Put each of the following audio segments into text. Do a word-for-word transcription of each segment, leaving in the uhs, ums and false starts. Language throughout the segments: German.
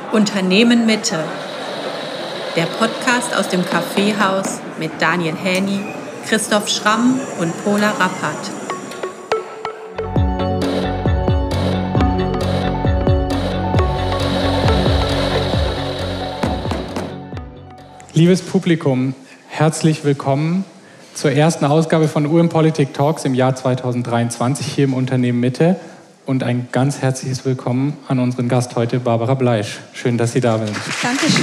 Unternehmen Mitte, der Podcast aus dem Kaffeehaus mit Daniel Häni, Christoph Schramm und Pola Rappert. Liebes Publikum, herzlich willkommen zur ersten Ausgabe von U M Politik Talks im Jahr zweitausenddreiundzwanzig hier im Unternehmen Mitte. Und ein ganz herzliches Willkommen an unseren Gast heute, Barbara Bleisch. Schön, dass Sie da sind. Dankeschön.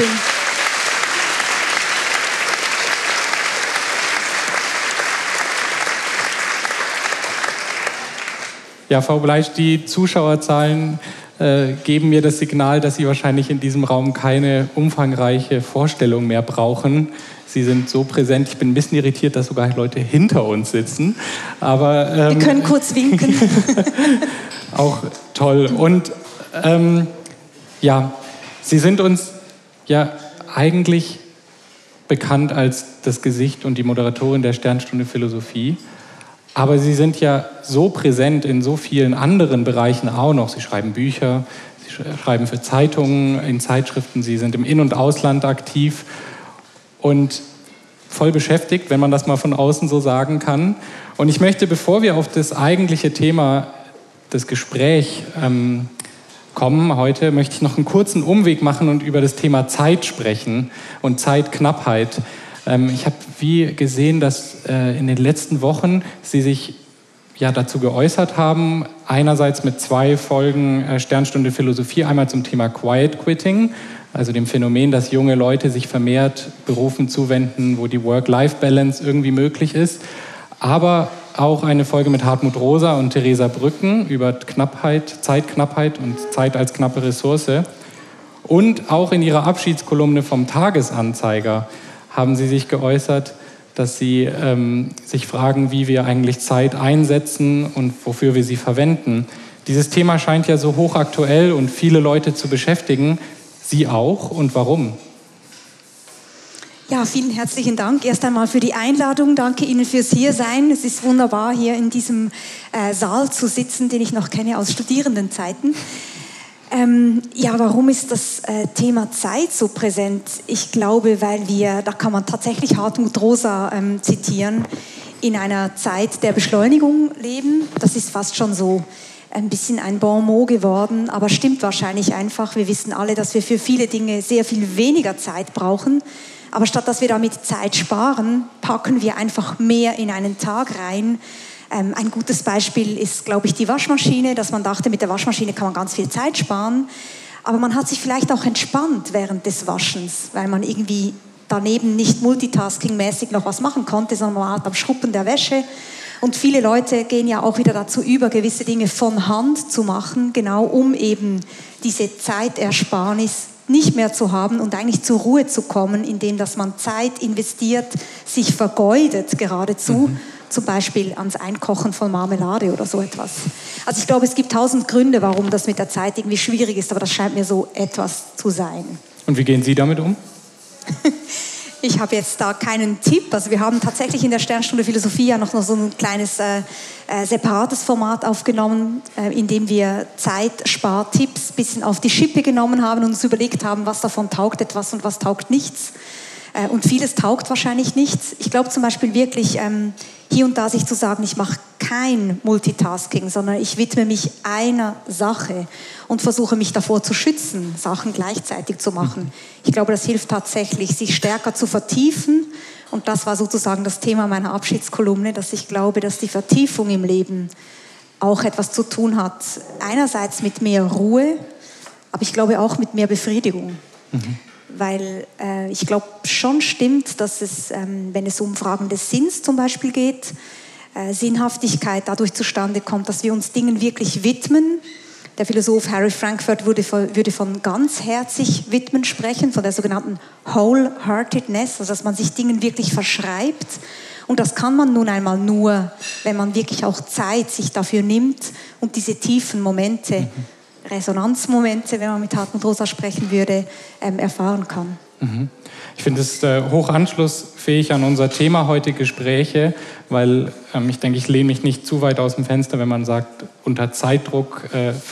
Ja, Frau Bleisch, die Zuschauerzahlen äh, geben mir das Signal, dass Sie wahrscheinlich in diesem Raum keine umfangreiche Vorstellung mehr brauchen. Sie sind so präsent, ich bin ein bisschen irritiert, dass sogar Leute hinter uns sitzen. Aber, ähm, wir können kurz winken. Auch toll. Und ähm, ja, Sie sind uns ja eigentlich bekannt als das Gesicht und die Moderatorin der Sternstunde Philosophie. Aber Sie sind ja so präsent in so vielen anderen Bereichen auch noch. Sie schreiben Bücher, Sie schreiben für Zeitungen, in Zeitschriften, Sie sind im In- und Ausland aktiv und voll beschäftigt, wenn man das mal von außen so sagen kann. Und ich möchte, bevor wir auf das eigentliche Thema das Gespräch ähm, kommen heute, möchte ich noch einen kurzen Umweg machen und über das Thema Zeit sprechen und Zeitknappheit. Ähm, ich habe wie gesehen, dass äh, in den letzten Wochen Sie sich ja dazu geäußert haben, einerseits mit zwei Folgen äh, Sternstunde Philosophie, einmal zum Thema Quiet Quitting, also dem Phänomen, dass junge Leute sich vermehrt Berufen zuwenden, wo die Work-Life-Balance irgendwie möglich ist, aber auch eine Folge mit Hartmut Rosa und Theresa Brücken über Knappheit, Zeitknappheit und Zeit als knappe Ressource. Und auch in ihrer Abschiedskolumne vom Tagesanzeiger haben Sie sich geäußert, dass Sie ähm, sich fragen, wie wir eigentlich Zeit einsetzen und wofür wir sie verwenden. Dieses Thema scheint ja so hochaktuell und viele Leute zu beschäftigen. Sie auch, und warum? Ja, vielen herzlichen Dank erst einmal für die Einladung. Danke Ihnen fürs Hiersein. Es ist wunderbar, hier in diesem äh, Saal zu sitzen, den ich noch kenne aus Studierendenzeiten. Ähm, ja, warum ist das äh, Thema Zeit so präsent? Ich glaube, weil wir, da kann man tatsächlich Hartmut Rosa ähm, zitieren, in einer Zeit der Beschleunigung leben. Das ist fast schon so ein bisschen ein Bon mot geworden, aber stimmt wahrscheinlich einfach. Wir wissen alle, dass wir für viele Dinge sehr viel weniger Zeit brauchen. Aber statt dass wir damit Zeit sparen, packen wir einfach mehr in einen Tag rein. Ähm, ein gutes Beispiel ist, glaube ich, die Waschmaschine, dass man dachte, mit der Waschmaschine kann man ganz viel Zeit sparen. Aber man hat sich vielleicht auch entspannt während des Waschens, weil man irgendwie daneben nicht multitasking-mäßig noch was machen konnte, sondern man hat am Schruppen der Wäsche. Und viele Leute gehen ja auch wieder dazu über, gewisse Dinge von Hand zu machen, genau um eben diese Zeitersparnis nicht mehr zu haben und eigentlich zur Ruhe zu kommen, indem dass man Zeit investiert, sich vergeudet geradezu, mhm. zum Beispiel ans Einkochen von Marmelade oder so etwas. Also ich glaube, es gibt tausend Gründe, warum das mit der Zeit irgendwie schwierig ist, aber das scheint mir so etwas zu sein. Und wie gehen Sie damit um? Ich habe jetzt da keinen Tipp. Also wir haben tatsächlich in der Sternstunde Philosophie ja noch so ein kleines äh, äh, separates Format aufgenommen, äh, in dem wir Zeitspartipps ein bisschen auf die Schippe genommen haben und uns überlegt haben, was davon taugt etwas und was taugt nichts. Äh, und vieles taugt wahrscheinlich nichts. Ich glaube zum Beispiel wirklich, ähm, hier und da sich zu sagen, ich mache kein Multitasking, sondern ich widme mich einer Sache und versuche mich davor zu schützen, Sachen gleichzeitig zu machen. Ich glaube, das hilft tatsächlich, sich stärker zu vertiefen. Und das war sozusagen das Thema meiner Abschiedskolumne, dass ich glaube, dass die Vertiefung im Leben auch etwas zu tun hat. Einerseits mit mehr Ruhe, aber ich glaube auch mit mehr Befriedigung. Mhm. Weil äh, ich glaube schon stimmt, dass es, ähm, wenn es um Fragen des Sinns zum Beispiel geht, äh, Sinnhaftigkeit dadurch zustande kommt, dass wir uns Dingen wirklich widmen. Der Philosoph Harry Frankfurt würde von, würde von ganzherzig widmen sprechen, von der sogenannten Wholeheartedness, also dass man sich Dingen wirklich verschreibt. Und das kann man nun einmal nur, wenn man wirklich auch Zeit sich dafür nimmt und diese tiefen Momente, mhm. Resonanzmomente, wenn man mit Hartmut Rosa sprechen würde, ähm, erfahren kann. Mhm. Ich finde es äh, hoch anschlussfähig an unser Thema heute Gespräche, weil ähm, ich denke, ich lehne mich nicht zu weit aus dem Fenster, wenn man sagt, unter Zeitdruck äh,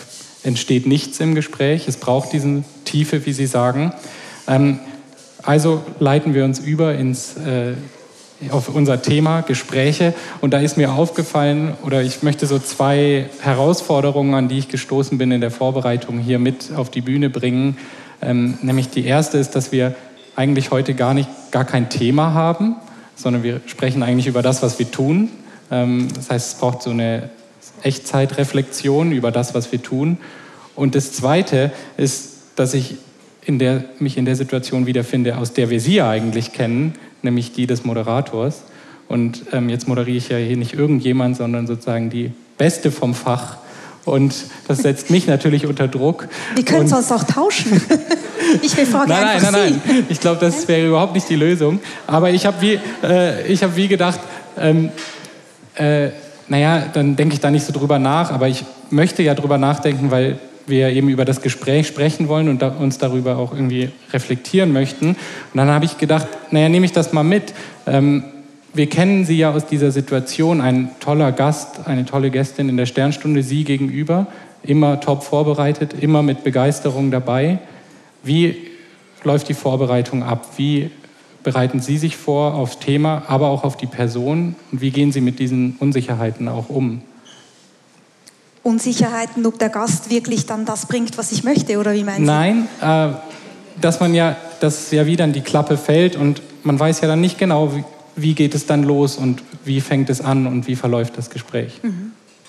entsteht nichts im Gespräch. Es braucht diese Tiefe, wie Sie sagen. Ähm, also leiten wir uns über ins, äh, auf unser Thema Gespräche. Und da ist mir aufgefallen, oder ich möchte so zwei Herausforderungen, an die ich gestoßen bin in der Vorbereitung, hier mit auf die Bühne bringen. Ähm, nämlich die erste ist, dass wir eigentlich heute gar nicht, gar kein Thema haben, sondern wir sprechen eigentlich über das, was wir tun. Ähm, das heißt, es braucht so eine Echtzeitreflexion über das, was wir tun. Und das Zweite ist, dass ich in der, mich in der Situation wiederfinde, aus der wir Sie ja eigentlich kennen, nämlich die des Moderators. Und ähm, jetzt moderiere ich ja hier nicht irgendjemand, sondern sozusagen die Beste vom Fach. Und das setzt mich natürlich unter Druck. Wir können sonst auch tauschen. Ich befrage nein, einfach nein, nein, Sie. Nein, ich glaube, das wäre überhaupt nicht die Lösung. Aber ich habe wie, äh, ich hab wie gedacht, ähm, äh, naja, dann denke ich da nicht so drüber nach. Aber ich möchte ja drüber nachdenken, weil wir eben über das Gespräch sprechen wollen und da, uns darüber auch irgendwie reflektieren möchten. Und dann habe ich gedacht, naja, nehme ich das mal mit. Ähm, wir kennen Sie ja aus dieser Situation, ein toller Gast, eine tolle Gästin in der Sternstunde, Sie gegenüber, immer top vorbereitet, immer mit Begeisterung dabei. Wie läuft die Vorbereitung ab? Wie bereiten Sie sich vor aufs Thema, aber auch auf die Person? Und wie gehen Sie mit diesen Unsicherheiten auch um? Unsicherheiten, ob der Gast wirklich dann das bringt, was ich möchte, oder wie meinen Sie? Nein, äh, dass man ja, dass ja wie dann die Klappe fällt und man weiß ja dann nicht genau, wie, wie geht es dann los und wie fängt es an und wie verläuft das Gespräch. Mhm.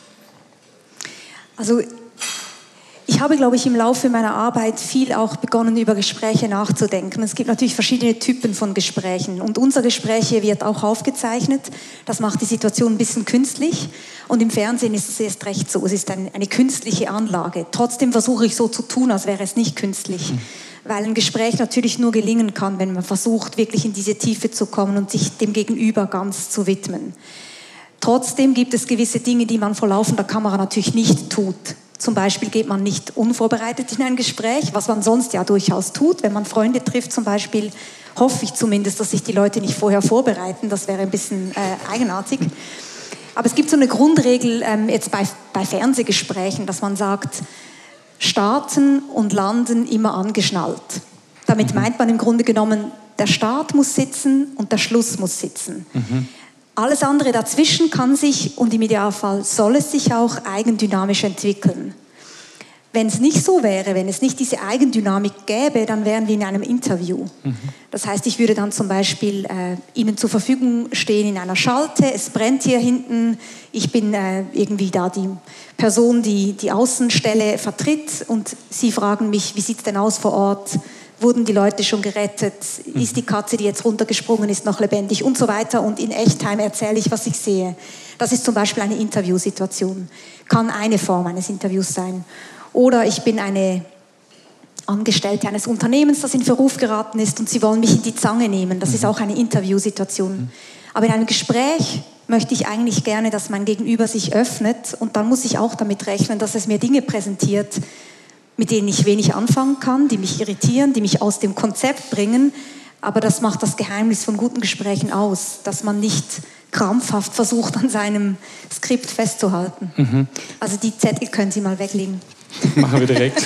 Also ich habe, glaube ich, im Laufe meiner Arbeit viel auch begonnen, über Gespräche nachzudenken. Es gibt natürlich verschiedene Typen von Gesprächen. Und unser Gespräch hier wird auch aufgezeichnet. Das macht die Situation ein bisschen künstlich. Und im Fernsehen ist es erst recht so. Es ist ein, eine künstliche Anlage. Trotzdem versuche ich so zu tun, als wäre es nicht künstlich. Mhm. Weil ein Gespräch natürlich nur gelingen kann, wenn man versucht, wirklich in diese Tiefe zu kommen und sich dem Gegenüber ganz zu widmen. Trotzdem gibt es gewisse Dinge, die man vor laufender Kamera natürlich nicht tut. Zum Beispiel geht man nicht unvorbereitet in ein Gespräch, was man sonst ja durchaus tut. Wenn man Freunde trifft zum Beispiel, hoffe ich zumindest, dass sich die Leute nicht vorher vorbereiten. Das wäre ein bisschen äh, eigenartig. Aber es gibt so eine Grundregel ähm, jetzt bei, bei Fernsehgesprächen, dass man sagt, starten und landen immer angeschnallt. Damit meint man im Grunde genommen, der Start muss sitzen und der Schluss muss sitzen. Mhm. Alles andere dazwischen kann sich, und im Idealfall soll es sich auch, eigendynamisch entwickeln. Wenn es nicht so wäre, wenn es nicht diese Eigendynamik gäbe, dann wären wir in einem Interview. Mhm. Das heißt, ich würde dann zum Beispiel äh, Ihnen zur Verfügung stehen in einer Schalte, es brennt hier hinten, ich bin äh, irgendwie da die Person, die die Außenstelle vertritt und Sie fragen mich, wie sieht es denn aus vor Ort? Wurden die Leute schon gerettet? Ist die Katze, die jetzt runtergesprungen ist, noch lebendig? Und so weiter. Und in Echttime erzähle ich, was ich sehe. Das ist zum Beispiel eine Interviewsituation. Kann eine Form eines Interviews sein. Oder ich bin eine Angestellte eines Unternehmens, das in Verruf geraten ist und Sie wollen mich in die Zange nehmen. Das ist auch eine Interviewsituation. Aber in einem Gespräch möchte ich eigentlich gerne, dass mein Gegenüber sich öffnet. Und dann muss ich auch damit rechnen, dass es mir Dinge präsentiert, mit denen ich wenig anfangen kann, die mich irritieren, die mich aus dem Konzept bringen. Aber das macht das Geheimnis von guten Gesprächen aus, dass man nicht krampfhaft versucht, an seinem Skript festzuhalten. Mhm. Also die Zettel können Sie mal weglegen. Machen wir direkt.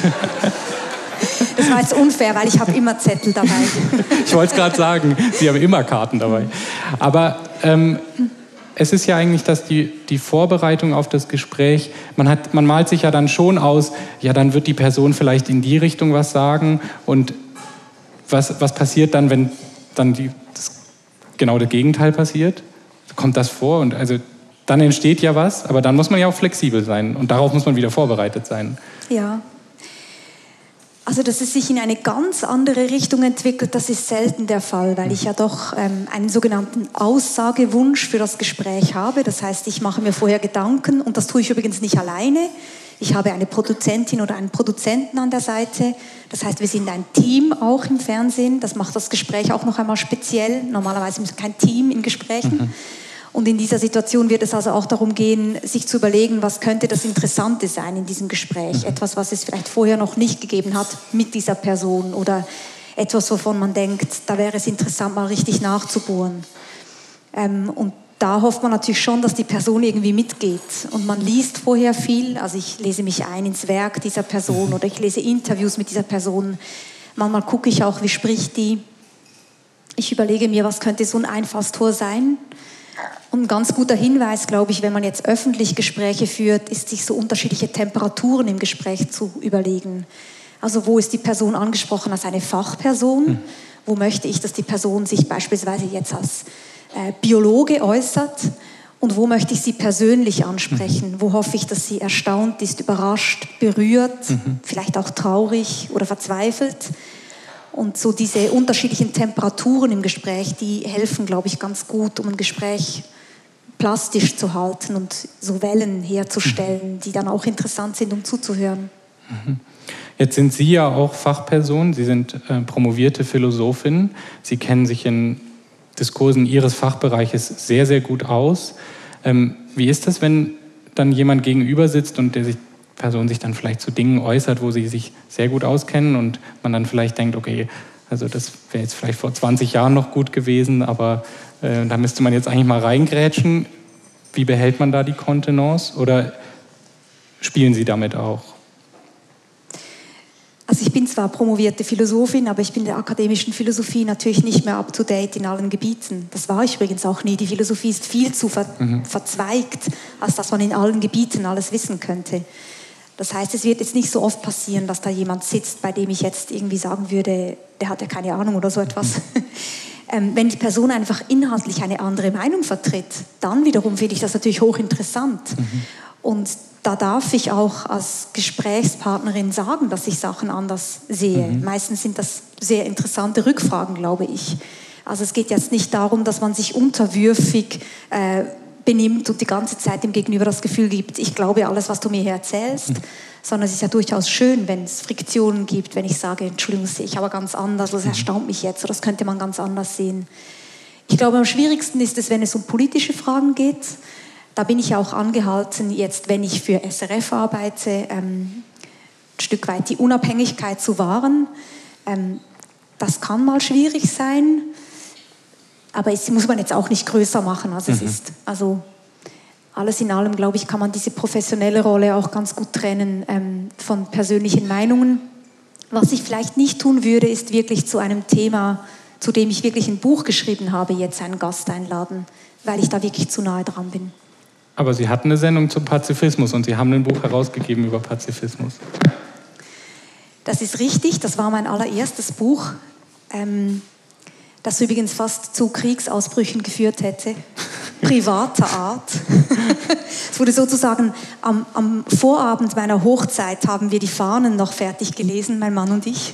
Das war jetzt unfair, weil ich habe immer Zettel dabei. Ich wollte es gerade sagen, Sie haben immer Karten dabei. Aber ähm, es ist ja eigentlich, dass die, die Vorbereitung auf das Gespräch, man, hat, man malt sich ja dann schon aus, ja, dann wird die Person vielleicht in die Richtung was sagen und was, was passiert dann, wenn dann die, das, genau das Gegenteil passiert? Kommt das vor? Und also dann entsteht ja was, aber dann muss man ja auch flexibel sein und darauf muss man wieder vorbereitet sein. Ja. Also, dass es sich in eine ganz andere Richtung entwickelt, das ist selten der Fall, weil ich ja doch ähm, einen sogenannten Aussagewunsch für das Gespräch habe. Das heißt, ich mache mir vorher Gedanken und das tue ich übrigens nicht alleine. Ich habe eine Produzentin oder einen Produzenten an der Seite. Das heißt, wir sind ein Team auch im Fernsehen. Das macht das Gespräch auch noch einmal speziell. Normalerweise ist kein Team in Gesprächen. Mhm. Und in dieser Situation wird es also auch darum gehen, sich zu überlegen, was könnte das Interessante sein in diesem Gespräch. Etwas, was es vielleicht vorher noch nicht gegeben hat mit dieser Person oder etwas, wovon man denkt, da wäre es interessant, mal richtig nachzubohren. Ähm, und da hofft man natürlich schon, dass die Person irgendwie mitgeht. Und man liest vorher viel, also ich lese mich ein ins Werk dieser Person oder ich lese Interviews mit dieser Person. Manchmal gucke ich auch, wie spricht die. Ich überlege mir, was könnte so ein Einfallstor sein. Und ein ganz guter Hinweis, glaube ich, wenn man jetzt öffentlich Gespräche führt, ist, sich so unterschiedliche Temperaturen im Gespräch zu überlegen. Also wo ist die Person angesprochen als eine Fachperson? Hm. Wo möchte ich, dass die Person sich beispielsweise jetzt als äh, Biologe äußert? Und wo möchte ich sie persönlich ansprechen? Mhm. Wo hoffe ich, dass sie erstaunt ist, überrascht, berührt, mhm. vielleicht auch traurig oder verzweifelt? Und so diese unterschiedlichen Temperaturen im Gespräch, die helfen, glaube ich, ganz gut, um ein Gespräch plastisch zu halten und so Wellen herzustellen, die dann auch interessant sind, um zuzuhören. Mhm. Jetzt sind Sie ja auch Fachperson, Sie sind äh, promovierte Philosophin, Sie kennen sich in Diskursen Ihres Fachbereiches sehr, sehr gut aus. Ähm, wie ist das, wenn dann jemand gegenüber sitzt und der sich, Person sich dann vielleicht zu Dingen äußert, wo sie sich sehr gut auskennen und man dann vielleicht denkt, okay, also das wäre jetzt vielleicht vor zwanzig Jahren noch gut gewesen, aber äh, da müsste man jetzt eigentlich mal reingrätschen. Wie behält man da die Kontenance oder spielen Sie damit auch? Also ich bin zwar promovierte Philosophin, aber ich bin der akademischen Philosophie natürlich nicht mehr up-to-date in allen Gebieten. Das war ich übrigens auch nie. Die Philosophie ist viel zu ver- mhm. verzweigt, als dass man in allen Gebieten alles wissen könnte. Das heißt, es wird jetzt nicht so oft passieren, dass da jemand sitzt, bei dem ich jetzt irgendwie sagen würde, der hat ja keine Ahnung oder so etwas. Mhm. ähm, wenn die Person einfach inhaltlich eine andere Meinung vertritt, dann wiederum finde ich das natürlich hochinteressant. Mhm. Und da darf ich auch als Gesprächspartnerin sagen, dass ich Sachen anders sehe. Mhm. Meistens sind das sehr interessante Rückfragen, glaube ich. Also es geht jetzt nicht darum, dass man sich unterwürfig äh, benimmt und die ganze Zeit dem Gegenüber das Gefühl gibt, ich glaube alles, was du mir hier erzählst, mhm. sondern es ist ja durchaus schön, wenn es Friktionen gibt, wenn ich sage, Entschuldigung, das sehe ich aber ganz anders, das erstaunt mich jetzt oder das könnte man ganz anders sehen. Ich glaube, am schwierigsten ist es, wenn es um politische Fragen geht. Da bin ich auch angehalten, jetzt, wenn ich für S R F arbeite, ähm, ein Stück weit die Unabhängigkeit zu wahren. Ähm, das kann mal schwierig sein, aber es muss man jetzt auch nicht größer machen, als es mhm. ist. Also alles in allem, glaube ich, kann man diese professionelle Rolle auch ganz gut trennen ähm, von persönlichen Meinungen. Was ich vielleicht nicht tun würde, ist wirklich zu einem Thema, zu dem ich wirklich ein Buch geschrieben habe, jetzt einen Gast einladen, weil ich da wirklich zu nahe dran bin. Aber Sie hatten eine Sendung zum Pazifismus und Sie haben ein Buch herausgegeben über Pazifismus. Das ist richtig, das war mein allererstes Buch, ähm, das übrigens fast zu Kriegsausbrüchen geführt hätte, privater Art. Es wurde sozusagen am, am Vorabend meiner Hochzeit haben wir die Fahnen noch fertig gelesen, mein Mann und ich.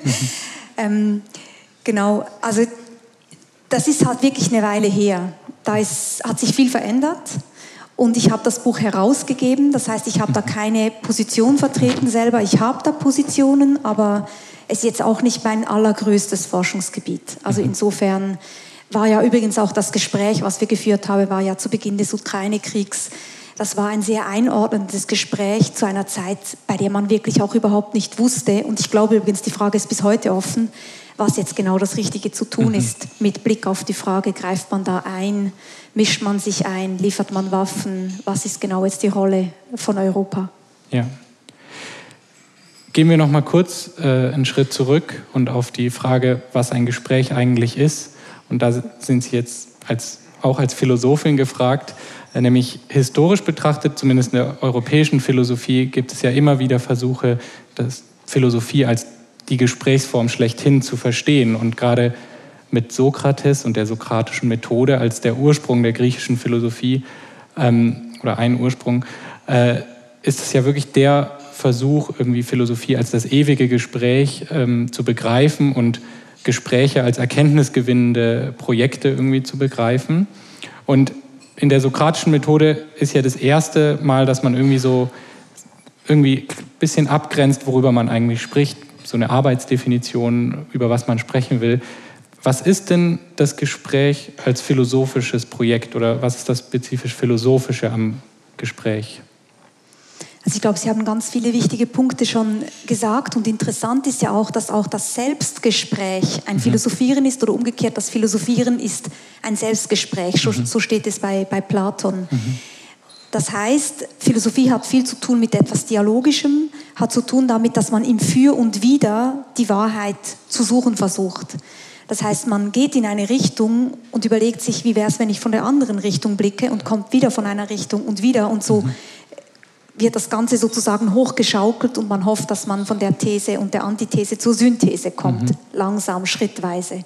ähm, genau, also das ist halt wirklich eine Weile her. Da ist, hat sich viel verändert. Und ich habe das Buch herausgegeben, das heißt, ich habe da keine Position vertreten selber. Ich habe da Positionen, aber es ist jetzt auch nicht mein allergrößtes Forschungsgebiet. Also insofern war ja übrigens auch das Gespräch, was wir geführt haben, war ja zu Beginn des Ukraine-Kriegs. Das war ein sehr einordnendes Gespräch zu einer Zeit, bei der man wirklich auch überhaupt nicht wusste. Und ich glaube übrigens, die Frage ist bis heute offen, was jetzt genau das Richtige zu tun ist. Mit Blick auf die Frage, greift man da ein? Mischt man sich ein? Liefert man Waffen? Was ist genau jetzt die Rolle von Europa? Ja. Gehen wir noch mal kurz äh, einen Schritt zurück und auf die Frage, was ein Gespräch eigentlich ist. Und da sind Sie jetzt als, auch als Philosophin gefragt. Äh, nämlich historisch betrachtet, zumindest in der europäischen Philosophie, gibt es ja immer wieder Versuche, das Philosophie als die Gesprächsform schlechthin zu verstehen. Und gerade mit Sokrates und der sokratischen Methode als der Ursprung der griechischen Philosophie ähm, oder ein Ursprung, äh, ist es ja wirklich der Versuch, irgendwie Philosophie als das ewige Gespräch ähm, zu begreifen und Gespräche als erkenntnisgewinnende Projekte irgendwie zu begreifen. Und in der sokratischen Methode ist ja das erste Mal, dass man irgendwie so irgendwie ein bisschen abgrenzt, worüber man eigentlich spricht, so eine Arbeitsdefinition, über was man sprechen will. Was ist denn das Gespräch als philosophisches Projekt oder was ist das spezifisch Philosophische am Gespräch? Also ich glaube, Sie haben ganz viele wichtige Punkte schon gesagt und interessant ist ja auch, dass auch das Selbstgespräch ein mhm. Philosophieren ist oder umgekehrt, das Philosophieren ist ein Selbstgespräch, mhm. so steht es bei, bei Platon. Mhm. Das heißt, Philosophie hat viel zu tun mit etwas Dialogischem, hat zu tun damit, dass man im Für und Wider die Wahrheit zu suchen versucht. Das heißt, man geht in eine Richtung und überlegt sich, wie wäre es, wenn ich von der anderen Richtung blicke und kommt wieder von einer Richtung und wieder und so mhm. wird das Ganze sozusagen hochgeschaukelt und man hofft, dass man von der These und der Antithese zur Synthese kommt, mhm. langsam, schrittweise.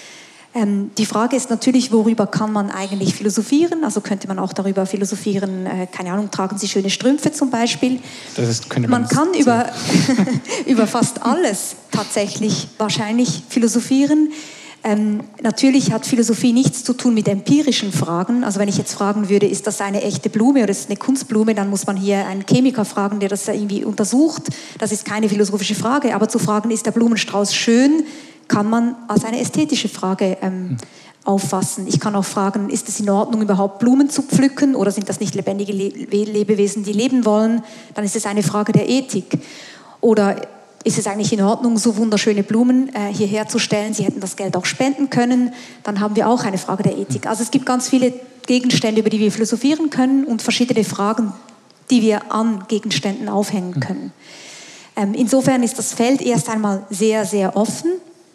Ähm, die Frage ist natürlich, worüber kann man eigentlich philosophieren? Also könnte man auch darüber philosophieren, äh, keine Ahnung, tragen Sie schöne Strümpfe zum Beispiel. Das ist, könnte man man kann über, über fast alles tatsächlich wahrscheinlich philosophieren. Ähm, natürlich hat Philosophie nichts zu tun mit empirischen Fragen. Also wenn ich jetzt fragen würde, ist das eine echte Blume oder ist es eine Kunstblume, dann muss man hier einen Chemiker fragen, der das irgendwie untersucht. Das ist keine philosophische Frage. Aber zu fragen, ist der Blumenstrauß schön, kann man als eine ästhetische Frage ähm, auffassen. Ich kann auch fragen, ist es in Ordnung, überhaupt Blumen zu pflücken oder sind das nicht lebendige Le- Lebewesen, die leben wollen? Dann ist es eine Frage der Ethik. Oder ist es eigentlich in Ordnung, so wunderschöne Blumen äh, hierher zu stellen? Sie hätten das Geld auch spenden können. Dann haben wir auch eine Frage der Ethik. Also es gibt ganz viele Gegenstände, über die wir philosophieren können und verschiedene Fragen, die wir an Gegenständen aufhängen können. Ähm, insofern ist das Feld erst einmal sehr, sehr offen.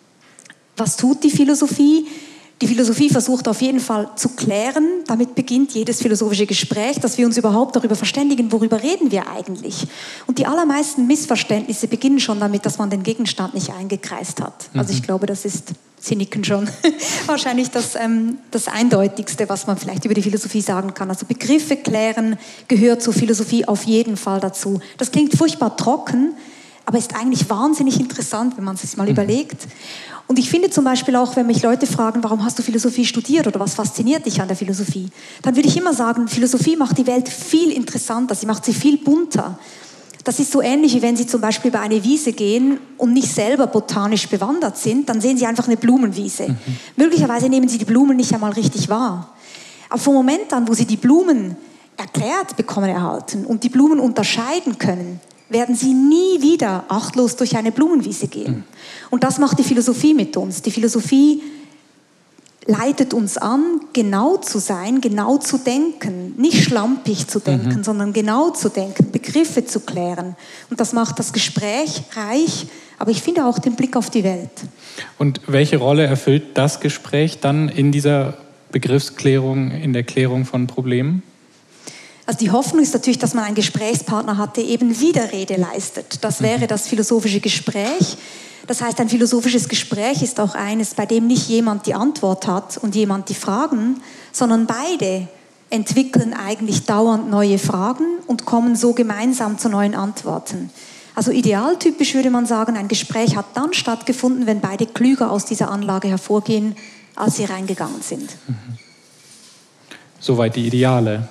Was tut die Philosophie? Die Philosophie versucht auf jeden Fall zu klären. Damit beginnt jedes philosophische Gespräch, dass wir uns überhaupt darüber verständigen, worüber reden wir eigentlich. Und die allermeisten Missverständnisse beginnen schon damit, dass man den Gegenstand nicht eingekreist hat. Also ich glaube, das ist, Sie nicken schon, wahrscheinlich das, ähm, das Eindeutigste, was man vielleicht über die Philosophie sagen kann. Also Begriffe klären gehört zur Philosophie auf jeden Fall dazu. Das klingt furchtbar trocken, aber ist eigentlich wahnsinnig interessant, wenn man es sich mal mhm. überlegt. Und ich finde zum Beispiel auch, wenn mich Leute fragen, warum hast du Philosophie studiert oder was fasziniert dich an der Philosophie, dann würde ich immer sagen, Philosophie macht die Welt viel interessanter, sie macht sie viel bunter. Das ist so ähnlich, wie wenn Sie zum Beispiel über eine Wiese gehen und nicht selber botanisch bewandert sind, dann sehen Sie einfach eine Blumenwiese. Mhm. Möglicherweise nehmen Sie die Blumen nicht einmal richtig wahr. Aber vom Moment an, wo Sie die Blumen erklärt bekommen erhalten und die Blumen unterscheiden können, werden Sie nie wieder achtlos durch eine Blumenwiese gehen. Und das macht die Philosophie mit uns. Die Philosophie leitet uns an, genau zu sein, genau zu denken. Nicht schlampig zu denken, mhm. sondern genau zu denken, Begriffe zu klären. Und das macht das Gespräch reich, aber ich finde auch den Blick auf die Welt. Und welche Rolle erfüllt das Gespräch dann in dieser Begriffsklärung, in der Klärung von Problemen? Also die Hoffnung ist natürlich, dass man einen Gesprächspartner hat, der eben Widerrede leistet. Das wäre das philosophische Gespräch. Das heißt, ein philosophisches Gespräch ist auch eines, bei dem nicht jemand die Antwort hat und jemand die Fragen, sondern beide entwickeln eigentlich dauernd neue Fragen und kommen so gemeinsam zu neuen Antworten. Also idealtypisch würde man sagen, ein Gespräch hat dann stattgefunden, wenn beide klüger aus dieser Anlage hervorgehen, als sie reingegangen sind. Soweit die Ideale.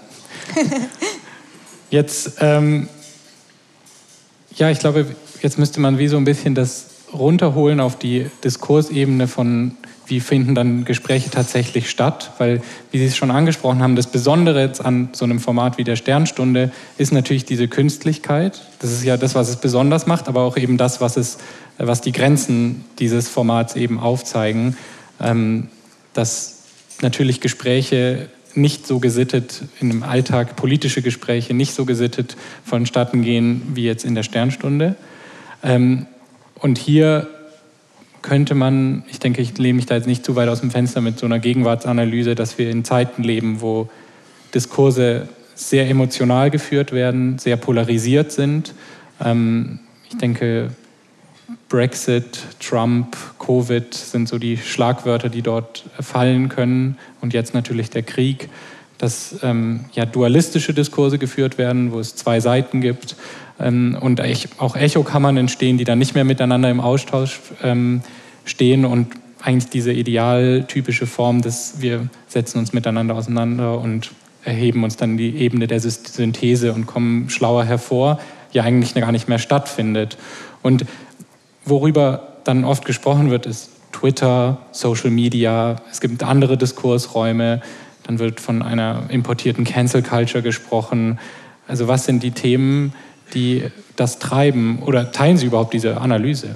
Jetzt, ähm, ja, ich glaube, jetzt müsste man wie so ein bisschen das runterholen auf die Diskursebene von, wie finden dann Gespräche tatsächlich statt, weil, wie Sie es schon angesprochen haben, das Besondere jetzt an so einem Format wie der Sternstunde ist natürlich diese Künstlichkeit. Das ist ja das, was es besonders macht, aber auch eben das, was, es, was die Grenzen dieses Formats eben aufzeigen, ähm, dass natürlich Gespräche nicht so gesittet, in einem Alltag politische Gespräche nicht so gesittet vonstatten gehen wie jetzt in der Sternstunde. Ähm, und hier könnte man, ich denke, ich lehne mich da jetzt nicht zu weit aus dem Fenster mit so einer Gegenwartsanalyse, dass wir in Zeiten leben, wo Diskurse sehr emotional geführt werden, sehr polarisiert sind. Ähm, ich denke, Brexit, Trump, Covid sind so die Schlagwörter, die dort fallen können. Und jetzt natürlich der Krieg, dass ähm, ja, dualistische Diskurse geführt werden, wo es zwei Seiten gibt. Ähm, und auch Echokammern entstehen, die dann nicht mehr miteinander im Austausch ähm, stehen. Und eigentlich diese idealtypische Form, dass wir setzen uns miteinander auseinander und erheben uns dann die Ebene der Synthese und kommen schlauer hervor, ja eigentlich gar nicht mehr stattfindet. Und worüber dann oft gesprochen wird, ist Twitter, Social Media, es gibt andere Diskursräume, dann wird von einer importierten Cancel Culture gesprochen. Also was sind die Themen, die das treiben? Oder teilen Sie überhaupt diese Analyse?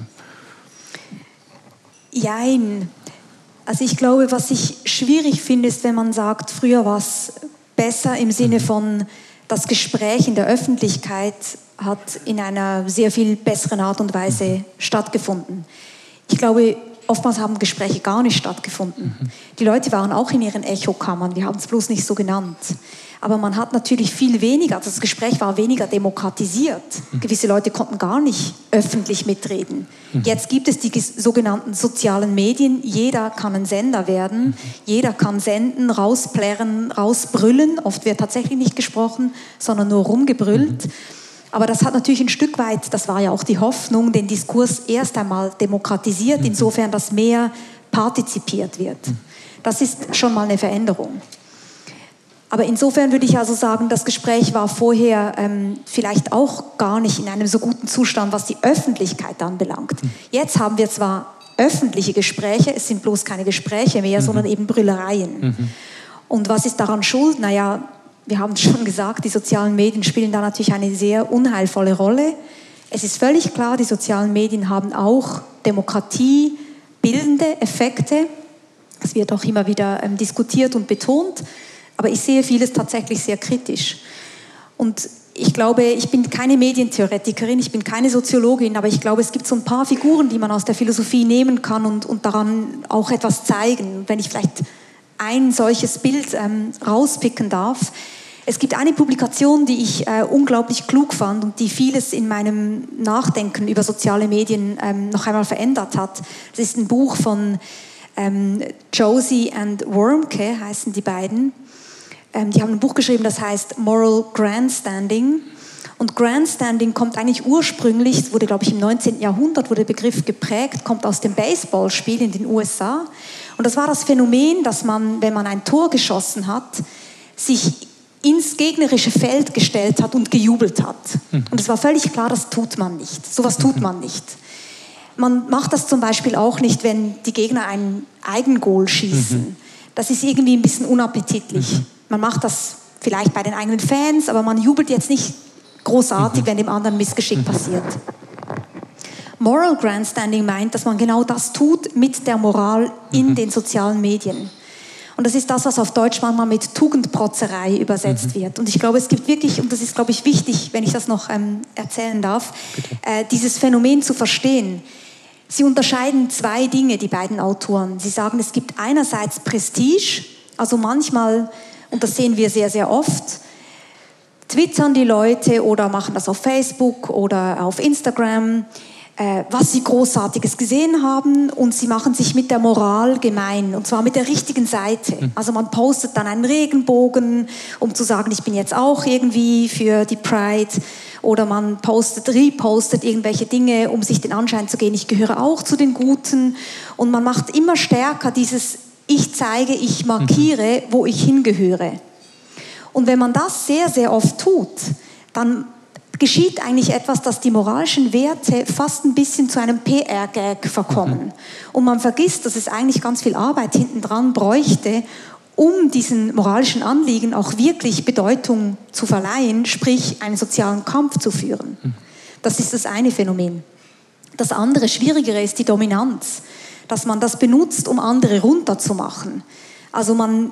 Jein. Also ich glaube, was ich schwierig finde, ist, wenn man sagt, früher war es besser im Sinne von, das Gespräch in der Öffentlichkeit hat in einer sehr viel besseren Art und Weise stattgefunden. Ich glaube, oftmals haben Gespräche gar nicht stattgefunden. Mhm. Die Leute waren auch in ihren Echokammern, wir haben es bloß nicht so genannt. Aber man hat natürlich viel weniger, also das Gespräch war weniger demokratisiert. Mhm. Gewisse Leute konnten gar nicht öffentlich mitreden. Mhm. Jetzt gibt es die sogenannten sozialen Medien. Jeder kann ein Sender werden. Mhm. Jeder kann senden, rausplärren, rausbrüllen. Oft wird tatsächlich nicht gesprochen, sondern nur rumgebrüllt. Mhm. Aber das hat natürlich ein Stück weit, das war ja auch die Hoffnung, den Diskurs erst einmal demokratisiert, mhm. insofern, dass mehr partizipiert wird. Mhm. Das ist schon mal eine Veränderung. Aber insofern würde ich also sagen, das Gespräch war vorher ähm, vielleicht auch gar nicht in einem so guten Zustand, was die Öffentlichkeit anbelangt. Mhm. Jetzt haben wir zwar öffentliche Gespräche, es sind bloß keine Gespräche mehr, mhm. sondern eben Brüllereien. Mhm. Und was ist daran schuld? Naja, wir haben es schon gesagt, die sozialen Medien spielen da natürlich eine sehr unheilvolle Rolle. Es ist völlig klar, die sozialen Medien haben auch demokratiebildende Effekte. Es wird auch immer wieder ähm, diskutiert und betont. Aber ich sehe vieles tatsächlich sehr kritisch. Und ich glaube, ich bin keine Medientheoretikerin, ich bin keine Soziologin, aber ich glaube, es gibt so ein paar Figuren, die man aus der Philosophie nehmen kann und, und daran auch etwas zeigen. Wenn ich vielleicht ein solches Bild ähm, rauspicken darf. Es gibt eine Publikation, die ich äh, unglaublich klug fand und die vieles in meinem Nachdenken über soziale Medien ähm, noch einmal verändert hat. Das ist ein Buch von ähm, Josie and Wormke, heißen die beiden. Ähm, die haben ein Buch geschrieben, das heißt Moral Grandstanding. Und Grandstanding kommt eigentlich ursprünglich, es wurde, glaube ich, im neunzehnten Jahrhundert, wurde der Begriff geprägt, kommt aus dem Baseballspiel in den U S A. Und das war das Phänomen, dass man, wenn man ein Tor geschossen hat, sich ins gegnerische Feld gestellt hat und gejubelt hat. Und es war völlig klar, das tut man nicht. Sowas tut man nicht. Man macht das zum Beispiel auch nicht, wenn die Gegner ein Eigengoal schießen. Das ist irgendwie ein bisschen unappetitlich. Man macht das vielleicht bei den eigenen Fans, aber man jubelt jetzt nicht großartig, wenn dem anderen Missgeschick passiert. Moral Grandstanding meint, dass man genau das tut mit der Moral in den sozialen Medien. Und das ist das, was auf Deutsch manchmal mit Tugendprotzerei übersetzt mhm. wird. Und ich glaube, es gibt wirklich, und das ist, glaube ich, wichtig, wenn ich das noch ähm, erzählen darf, äh, dieses Phänomen zu verstehen. Sie unterscheiden zwei Dinge, die beiden Autoren. Sie sagen, es gibt einerseits Prestige, also manchmal, und das sehen wir sehr, sehr oft, twittern die Leute oder machen das auf Facebook oder auf Instagram, äh, was sie Großartiges gesehen haben, und sie machen sich mit der Moral gemein, und zwar mit der richtigen Seite. Also man postet dann einen Regenbogen, um zu sagen, ich bin jetzt auch irgendwie für die Pride, oder man postet, repostet irgendwelche Dinge, um sich den Anschein zu geben, ich gehöre auch zu den Guten, und man macht immer stärker dieses ich zeige, ich markiere, wo ich hingehöre. Und wenn man das sehr, sehr oft tut, dann geschieht eigentlich etwas, dass die moralischen Werte fast ein bisschen zu einem P R-Gag verkommen. Und man vergisst, dass es eigentlich ganz viel Arbeit hinten dran bräuchte, um diesen moralischen Anliegen auch wirklich Bedeutung zu verleihen, sprich einen sozialen Kampf zu führen. Das ist das eine Phänomen. Das andere, schwierigere, ist die Dominanz. Dass man das benutzt, um andere runterzumachen. Also man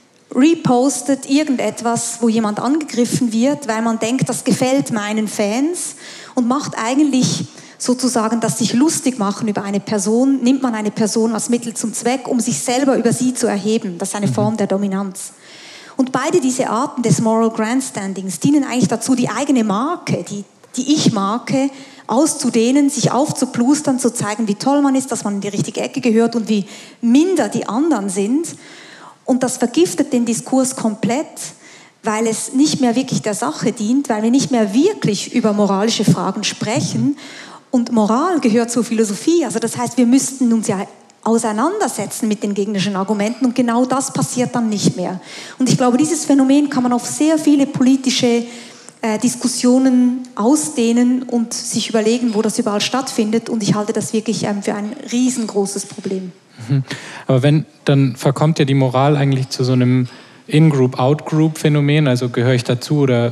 repostet irgendetwas, wo jemand angegriffen wird, weil man denkt, das gefällt meinen Fans, und macht eigentlich sozusagen das sich lustig machen über eine Person, nimmt man eine Person als Mittel zum Zweck, um sich selber über sie zu erheben. Das ist eine Form der Dominanz. Und beide diese Arten des Moral Grandstandings dienen eigentlich dazu, die eigene Marke, die, die Ich-Marke, auszudehnen, sich aufzuplustern, zu zeigen, wie toll man ist, dass man in die richtige Ecke gehört und wie minder die anderen sind. Und das vergiftet den Diskurs komplett, weil es nicht mehr wirklich der Sache dient, weil wir nicht mehr wirklich über moralische Fragen sprechen. Und Moral gehört zur Philosophie. Also das heißt, wir müssten uns ja auseinandersetzen mit den gegnerischen Argumenten, und genau das passiert dann nicht mehr. Und ich glaube, dieses Phänomen kann man auf sehr viele politische Diskussionen ausdehnen und sich überlegen, wo das überall stattfindet. Und ich halte das wirklich ähm, für ein riesengroßes Problem. Aber wenn, dann verkommt ja die Moral eigentlich zu so einem In-Group, Out-Group-Phänomen. Also gehöre ich dazu oder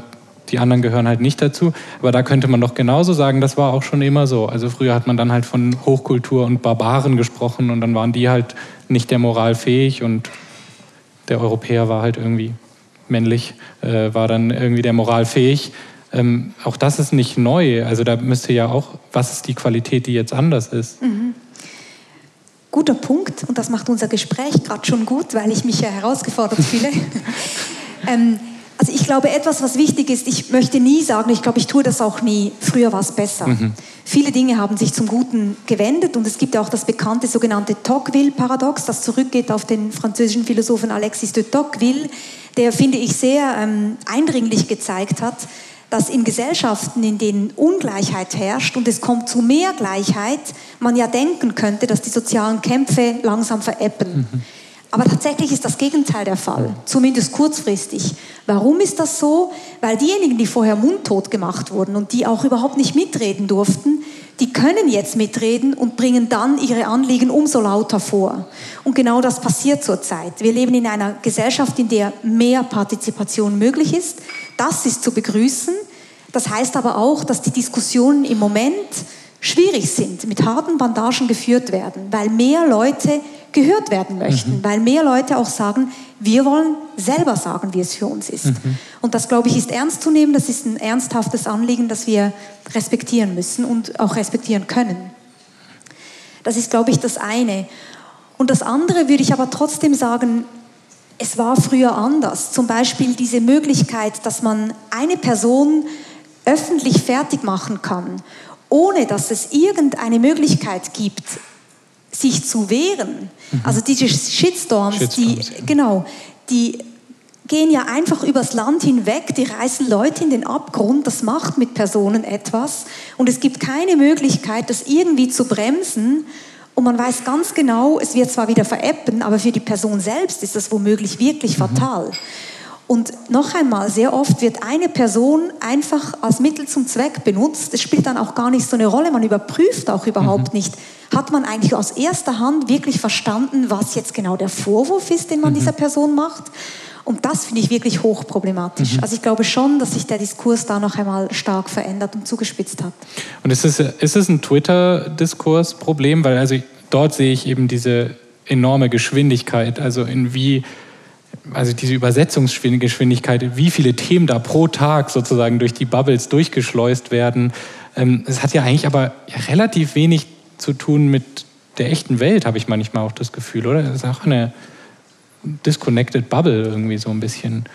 die anderen gehören halt nicht dazu. Aber da könnte man doch genauso sagen, das war auch schon immer so. Also früher hat man dann halt von Hochkultur und Barbaren gesprochen und dann waren die halt nicht der Moral fähig und der Europäer war halt irgendwie männlich, äh, war dann irgendwie der Moral fähig. Ähm, auch das ist nicht neu. Also da müsste ja auch, was ist die Qualität, die jetzt anders ist? Mhm. Guter Punkt und das macht unser Gespräch gerade schon gut, weil ich mich ja herausgefordert fühle. ähm, Also ich glaube, etwas, was wichtig ist, ich möchte nie sagen, ich glaube, ich tue das auch nie, früher war es besser. Mhm. Viele Dinge haben sich zum Guten gewendet und es gibt ja auch das bekannte sogenannte Tocqueville-Paradox, das zurückgeht auf den französischen Philosophen Alexis de Tocqueville, der, finde ich, sehr ähm, eindringlich gezeigt hat, dass in Gesellschaften, in denen Ungleichheit herrscht und es kommt zu mehr Gleichheit, man ja denken könnte, dass die sozialen Kämpfe langsam verebben. Mhm. Aber tatsächlich ist das Gegenteil der Fall, zumindest kurzfristig. Warum ist das so? Weil diejenigen, die vorher mundtot gemacht wurden und die auch überhaupt nicht mitreden durften, die können jetzt mitreden und bringen dann ihre Anliegen umso lauter vor. Und genau das passiert zurzeit. Wir leben in einer Gesellschaft, in der mehr Partizipation möglich ist. Das ist zu begrüßen. Das heißt aber auch, dass die Diskussionen im Moment schwierig sind, mit harten Bandagen geführt werden, weil mehr Leute gehört werden möchten, mhm. weil mehr Leute auch sagen, wir wollen selber sagen, wie es für uns ist. Mhm. Und das, glaube ich, ist ernst zu nehmen, das ist ein ernsthaftes Anliegen, das wir respektieren müssen und auch respektieren können. Das ist, glaube ich, das eine. Und das andere würde ich aber trotzdem sagen, es war früher anders. Zum Beispiel diese Möglichkeit, dass man eine Person öffentlich fertig machen kann, ohne dass es irgendeine Möglichkeit gibt, sich zu wehren. Mhm. Also diese Shitstorms, Shitstorms die, ja. genau, die gehen ja einfach übers Land hinweg, die reißen Leute in den Abgrund, das macht mit Personen etwas und es gibt keine Möglichkeit, das irgendwie zu bremsen und man weiß ganz genau, es wird zwar wieder verebben, aber für die Person selbst ist das womöglich wirklich mhm. fatal. Und noch einmal, sehr oft wird eine Person einfach als Mittel zum Zweck benutzt. Es spielt dann auch gar nicht so eine Rolle. Man überprüft auch überhaupt mhm. nicht. Hat man eigentlich aus erster Hand wirklich verstanden, was jetzt genau der Vorwurf ist, den man mhm. dieser Person macht? Und das finde ich wirklich hochproblematisch. Mhm. Also ich glaube schon, dass sich der Diskurs da noch einmal stark verändert und zugespitzt hat. Und ist es, ist es ein Twitter-Diskurs-Problem? Weil also dort sehe ich eben diese enorme Geschwindigkeit. Also in wie... Also diese Übersetzungsgeschwindigkeit, wie viele Themen da pro Tag sozusagen durch die Bubbles durchgeschleust werden. Es hat ja eigentlich aber relativ wenig zu tun mit der echten Welt, habe ich manchmal auch das Gefühl, oder? Das ist auch eine disconnected Bubble irgendwie so ein bisschen.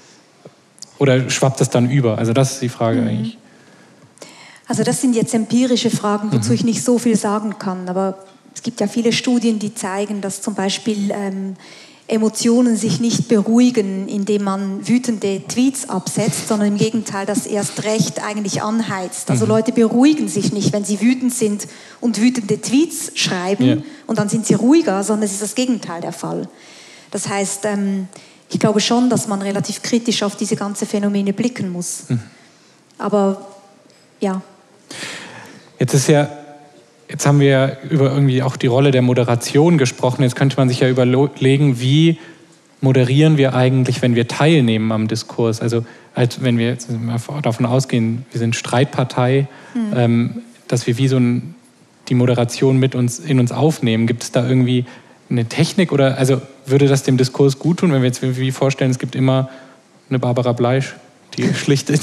Oder schwappt das dann über? Also das ist die Frage mhm. eigentlich. Also das sind jetzt empirische Fragen, wozu mhm. ich nicht so viel sagen kann. Aber es gibt ja viele Studien, die zeigen, dass zum Beispiel... Ähm, Emotionen sich nicht beruhigen, indem man wütende Tweets absetzt, sondern im Gegenteil, das erst recht eigentlich anheizt. Also mhm. Leute beruhigen sich nicht, wenn sie wütend sind und wütende Tweets schreiben ja. und dann sind sie ruhiger, sondern es ist das Gegenteil der Fall. Das heißt, ähm, ich glaube schon, dass man relativ kritisch auf diese ganzen Phänomene blicken muss. Mhm. Aber ja. Jetzt ist ja Jetzt haben wir über irgendwie auch die Rolle der Moderation gesprochen. Jetzt könnte man sich ja überlegen, wie moderieren wir eigentlich, wenn wir teilnehmen am Diskurs? Also als wenn wir jetzt mal davon ausgehen, wir sind Streitpartei, mhm. ähm, dass wir wie so ein, die Moderation mit uns in uns aufnehmen. Gibt es da irgendwie eine Technik oder also würde das dem Diskurs gut tun, wenn wir jetzt wie vorstellen, es gibt immer eine Barbara Bleisch, die schlichtet?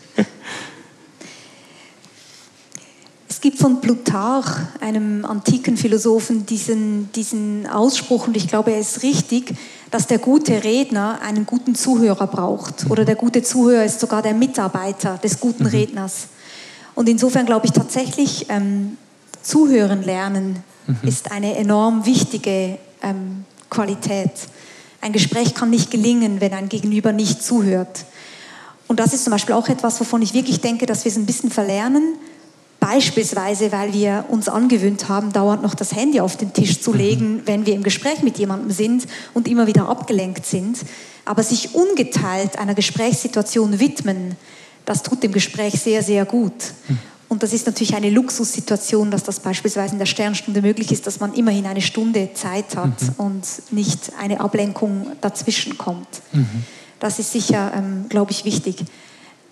Es gibt von Plutarch, einem antiken Philosophen, diesen, diesen Ausspruch, und ich glaube, er ist richtig, dass der gute Redner einen guten Zuhörer braucht. Oder der gute Zuhörer ist sogar der Mitarbeiter des guten Redners. Und insofern glaube ich tatsächlich, ähm, Zuhören lernen mhm. ist eine enorm wichtige ähm, Qualität. Ein Gespräch kann nicht gelingen, wenn ein Gegenüber nicht zuhört. Und das ist zum Beispiel auch etwas, wovon ich wirklich denke, dass wir es ein bisschen verlernen. Beispielsweise, weil wir uns angewöhnt haben, dauernd noch das Handy auf den Tisch zu legen, wenn wir im Gespräch mit jemandem sind und immer wieder abgelenkt sind. Aber sich ungeteilt einer Gesprächssituation widmen, das tut dem Gespräch sehr, sehr gut. Und das ist natürlich eine Luxussituation, dass das beispielsweise in der Sternstunde möglich ist, dass man immerhin eine Stunde Zeit hat mhm. und nicht eine Ablenkung dazwischen kommt. Mhm. Das ist sicher, ähm, glaube ich, wichtig.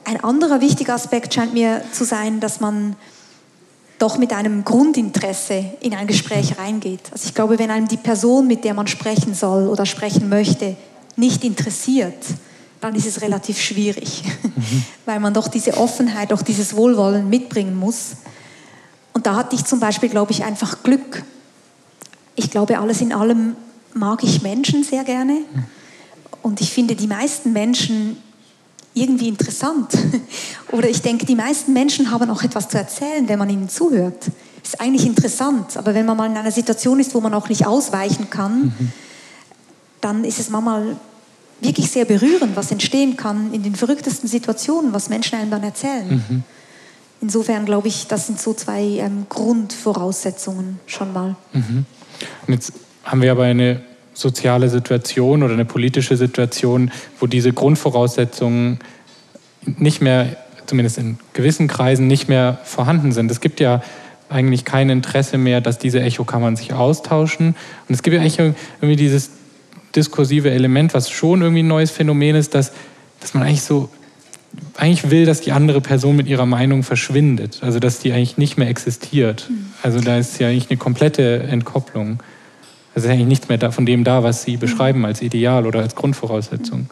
ein anderer wichtiger Aspekt scheint mir zu sein, dass man doch mit einem Grundinteresse in ein Gespräch reingeht. Also ich glaube, wenn einem die Person, mit der man sprechen soll oder sprechen möchte, nicht interessiert, dann ist es relativ schwierig, mhm. weil man doch diese Offenheit, auch dieses Wohlwollen mitbringen muss. Und da hatte ich zum Beispiel, glaube ich, einfach Glück. Ich glaube, alles in allem mag ich Menschen sehr gerne und ich finde die meisten Menschen irgendwie interessant. Oder ich denke, die meisten Menschen haben auch etwas zu erzählen, wenn man ihnen zuhört. Ist eigentlich interessant, aber wenn man mal in einer Situation ist, wo man auch nicht ausweichen kann, mhm. dann ist es manchmal wirklich sehr berührend, was entstehen kann in den verrücktesten Situationen, was Menschen einem dann erzählen. Mhm. Insofern glaube ich, das sind so zwei ähm, Grundvoraussetzungen schon mal. Mhm. Und jetzt haben wir aber eine soziale Situation oder eine politische Situation, wo diese Grundvoraussetzungen nicht mehr, zumindest in gewissen Kreisen, nicht mehr vorhanden sind. Es gibt ja eigentlich kein Interesse mehr, dass diese Echokammern sich austauschen. Und es gibt ja eigentlich irgendwie dieses diskursive Element, was schon irgendwie ein neues Phänomen ist, dass, dass man eigentlich so eigentlich will, dass die andere Person mit ihrer Meinung verschwindet. Also dass die eigentlich nicht mehr existiert. Also da ist ja eigentlich eine komplette Entkopplung. Also ist eigentlich nichts mehr da, von dem da, was Sie beschreiben als Ideal oder als Grundvoraussetzung.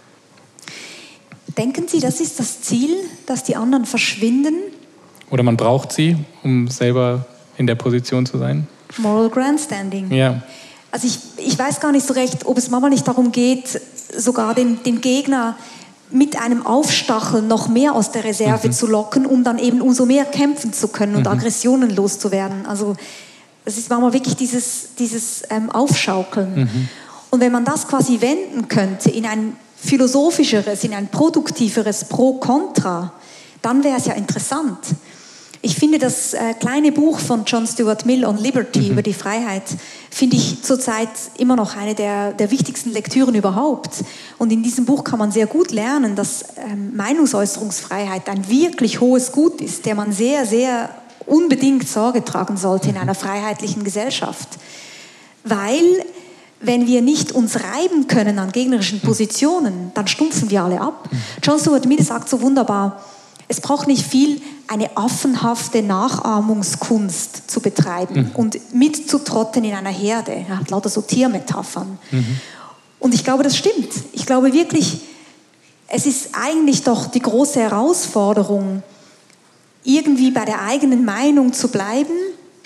Denken Sie, das ist das Ziel, dass die anderen verschwinden? Oder man braucht sie, um selber in der Position zu sein? Moral Grandstanding. Ja. Also ich, ich weiß gar nicht so recht, ob es manchmal nicht darum geht, sogar den, den Gegner mit einem Aufstacheln noch mehr aus der Reserve mhm. zu locken, um dann eben umso mehr kämpfen zu können und mhm. Aggressionen loszuwerden. Also es ist manchmal wirklich dieses, dieses ähm, Aufschaukeln. Mhm. Und wenn man das quasi wenden könnte in ein philosophischeres, in ein produktiveres Pro-Contra, dann wäre es ja interessant. Ich finde das äh, kleine Buch von John Stuart Mill on Liberty mhm. über die Freiheit, finde ich zurzeit immer noch eine der, der wichtigsten Lektüren überhaupt. Und in diesem Buch kann man sehr gut lernen, dass ähm, Meinungsäußerungsfreiheit ein wirklich hohes Gut ist, der man sehr, sehr unbedingt Sorge tragen sollte in einer freiheitlichen Gesellschaft. Weil, wenn wir nicht uns reiben können an gegnerischen Positionen, dann stumpfen wir alle ab. John Stuart Mill sagt so wunderbar, es braucht nicht viel, eine affenhafte Nachahmungskunst zu betreiben mhm. und mitzutrotten in einer Herde. Er hat lauter so Tiermetaphern. Mhm. Und ich glaube, das stimmt. Ich glaube wirklich, es ist eigentlich doch die große Herausforderung, irgendwie bei der eigenen Meinung zu bleiben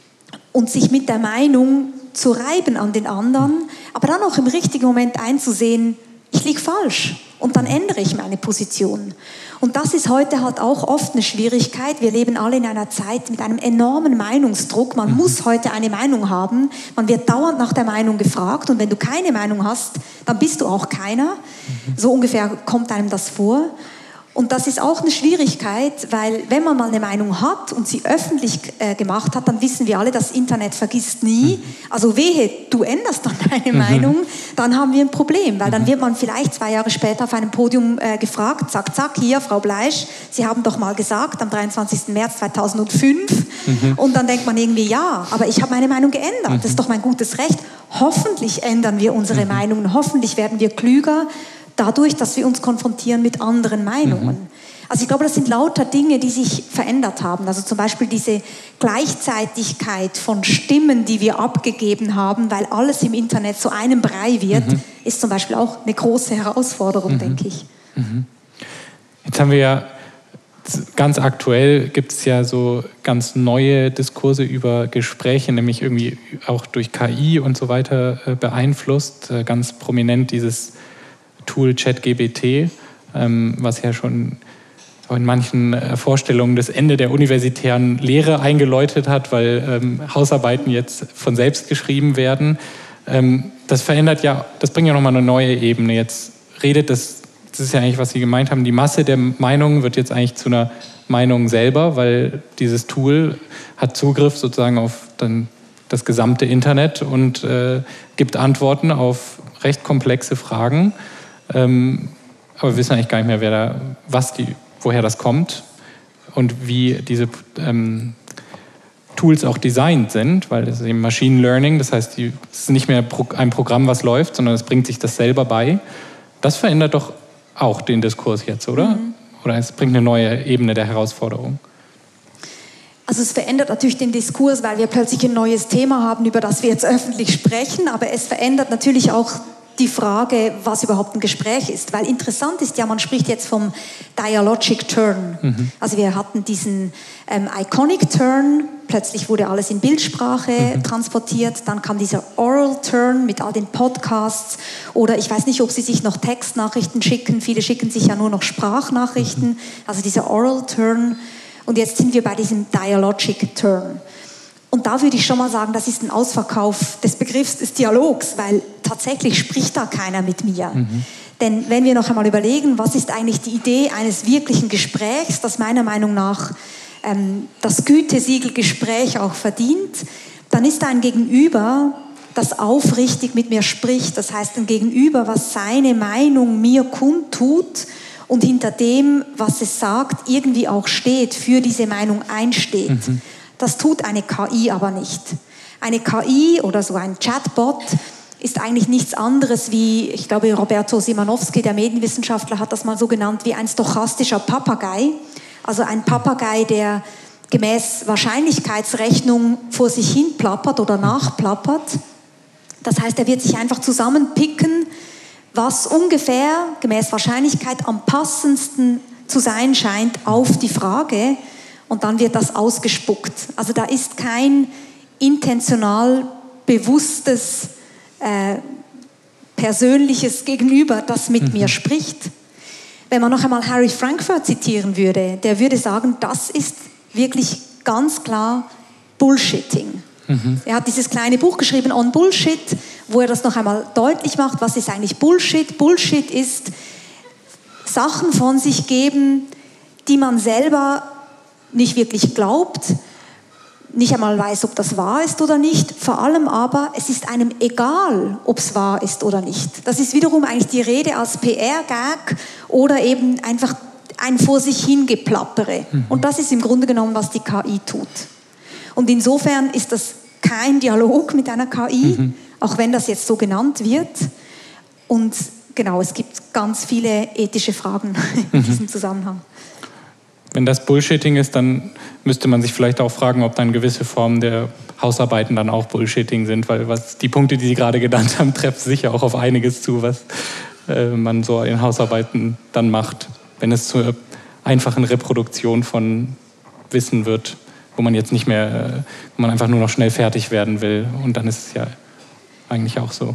und sich mit der Meinung zu reiben an den anderen, aber dann auch im richtigen Moment einzusehen, ich liege falsch und dann ändere ich meine Position. Und das ist heute halt auch oft eine Schwierigkeit. Wir leben alle in einer Zeit mit einem enormen Meinungsdruck. Man mhm. muss heute eine Meinung haben. Man wird dauernd nach der Meinung gefragt und wenn du keine Meinung hast, dann bist du auch keiner. Mhm. So ungefähr kommt einem das vor. Und das ist auch eine Schwierigkeit, weil wenn man mal eine Meinung hat und sie öffentlich äh, gemacht hat, dann wissen wir alle, das Internet vergisst nie. Also wehe, du änderst dann deine mhm. Meinung, dann haben wir ein Problem, weil dann wird man vielleicht zwei Jahre später auf einem Podium äh, gefragt, zack, zack, hier, Frau Bleisch, Sie haben doch mal gesagt, am dreiundzwanzigsten März zweitausendfünf. Mhm. Und dann denkt man irgendwie, ja, aber ich habe meine Meinung geändert, mhm. das ist doch mein gutes Recht. Hoffentlich ändern wir unsere mhm. Meinungen, hoffentlich werden wir klüger, dadurch, dass wir uns konfrontieren mit anderen Meinungen. Mhm. Also ich glaube, das sind lauter Dinge, die sich verändert haben. Also zum Beispiel diese Gleichzeitigkeit von Stimmen, die wir abgegeben haben, weil alles im Internet zu einem Brei wird, mhm. ist zum Beispiel auch eine große Herausforderung, mhm. denke ich. Mhm. Jetzt haben wir ja, ganz aktuell gibt es ja so ganz neue Diskurse über Gespräche, nämlich irgendwie auch durch K I und so weiter beeinflusst. Ganz prominent dieses Tool ChatGPT, ähm, was ja schon in manchen äh, Vorstellungen das Ende der universitären Lehre eingeläutet hat, weil ähm, Hausarbeiten jetzt von selbst geschrieben werden. Ähm, das verändert ja, das bringt ja nochmal eine neue Ebene. Jetzt redet das, das ist ja eigentlich, was Sie gemeint haben, die Masse der Meinungen wird jetzt eigentlich zu einer Meinung selber, weil dieses Tool hat Zugriff sozusagen auf dann das gesamte Internet und äh, gibt Antworten auf recht komplexe Fragen. Ähm, aber wir wissen eigentlich gar nicht mehr, wer da, was die, woher das kommt und wie diese ähm, Tools auch designt sind, weil das ist eben Machine Learning, das heißt, es ist nicht mehr ein Programm, was läuft, sondern es bringt sich das selber bei. Das verändert doch auch den Diskurs jetzt, oder? Mhm. oder es bringt eine neue Ebene der Herausforderung. Also es verändert natürlich den Diskurs, weil wir plötzlich ein neues Thema haben, über das wir jetzt öffentlich sprechen, aber es verändert natürlich auch die Frage, was überhaupt ein Gespräch ist. Weil interessant ist ja, man spricht jetzt vom Dialogic Turn. Mhm. Also wir hatten diesen ähm, Iconic Turn, plötzlich wurde alles in Bildsprache mhm. transportiert, dann kam dieser Oral Turn mit all den Podcasts oder ich weiß nicht, ob Sie sich noch Textnachrichten schicken, viele schicken sich ja nur noch Sprachnachrichten, mhm. also dieser Oral Turn und jetzt sind wir bei diesem Dialogic Turn. Und da würde ich schon mal sagen, das ist ein Ausverkauf des Begriffs des Dialogs, weil tatsächlich spricht da keiner mit mir. Mhm. Denn wenn wir noch einmal überlegen, was ist eigentlich die Idee eines wirklichen Gesprächs, das meiner Meinung nach ähm, das Gütesiegel Gespräch auch verdient, dann ist da ein Gegenüber, das aufrichtig mit mir spricht. Das heißt, ein Gegenüber, was seine Meinung mir kundtut und hinter dem, was es sagt, irgendwie auch steht, für diese Meinung einsteht. Mhm. Das tut eine K I aber nicht. Eine K I oder so ein Chatbot ist eigentlich nichts anderes wie, ich glaube, Roberto Simanowski, der Medienwissenschaftler, hat das mal so genannt, wie ein stochastischer Papagei. Also ein Papagei, der gemäß Wahrscheinlichkeitsrechnung vor sich hin plappert oder nachplappert. Das heißt, er wird sich einfach zusammenpicken, was ungefähr gemäß Wahrscheinlichkeit am passendsten zu sein scheint auf die Frage. Und dann wird das ausgespuckt. Also da ist kein intentional bewusstes, äh, persönliches Gegenüber, das mit mhm. mir spricht. Wenn man noch einmal Harry Frankfurt zitieren würde, der würde sagen, das ist wirklich ganz klar Bullshitting. Mhm. Er hat dieses kleine Buch geschrieben, On Bullshit, wo er das noch einmal deutlich macht, was ist eigentlich Bullshit? Bullshit ist Sachen von sich geben, die man selber nicht wirklich glaubt, nicht einmal weiß, ob das wahr ist oder nicht, vor allem aber, es ist einem egal, ob es wahr ist oder nicht. Das ist wiederum eigentlich die Rede als P R-Gag oder eben einfach ein vor sich hingeplappere. Mhm. Und das ist im Grunde genommen, was die K I tut. Und insofern ist das kein Dialog mit einer K I, mhm. auch wenn das jetzt so genannt wird. Und genau, es gibt ganz viele ethische Fragen in diesem Zusammenhang. Wenn das Bullshitting ist, dann müsste man sich vielleicht auch fragen, ob dann gewisse Formen der Hausarbeiten dann auch Bullshitting sind, weil was die Punkte, die Sie gerade genannt haben, treffen sicher auch auf einiges zu, was äh, man so in Hausarbeiten dann macht, wenn es zur einfachen Reproduktion von Wissen wird, wo man jetzt nicht mehr, wo man einfach nur noch schnell fertig werden will. Und dann ist es ja eigentlich auch so.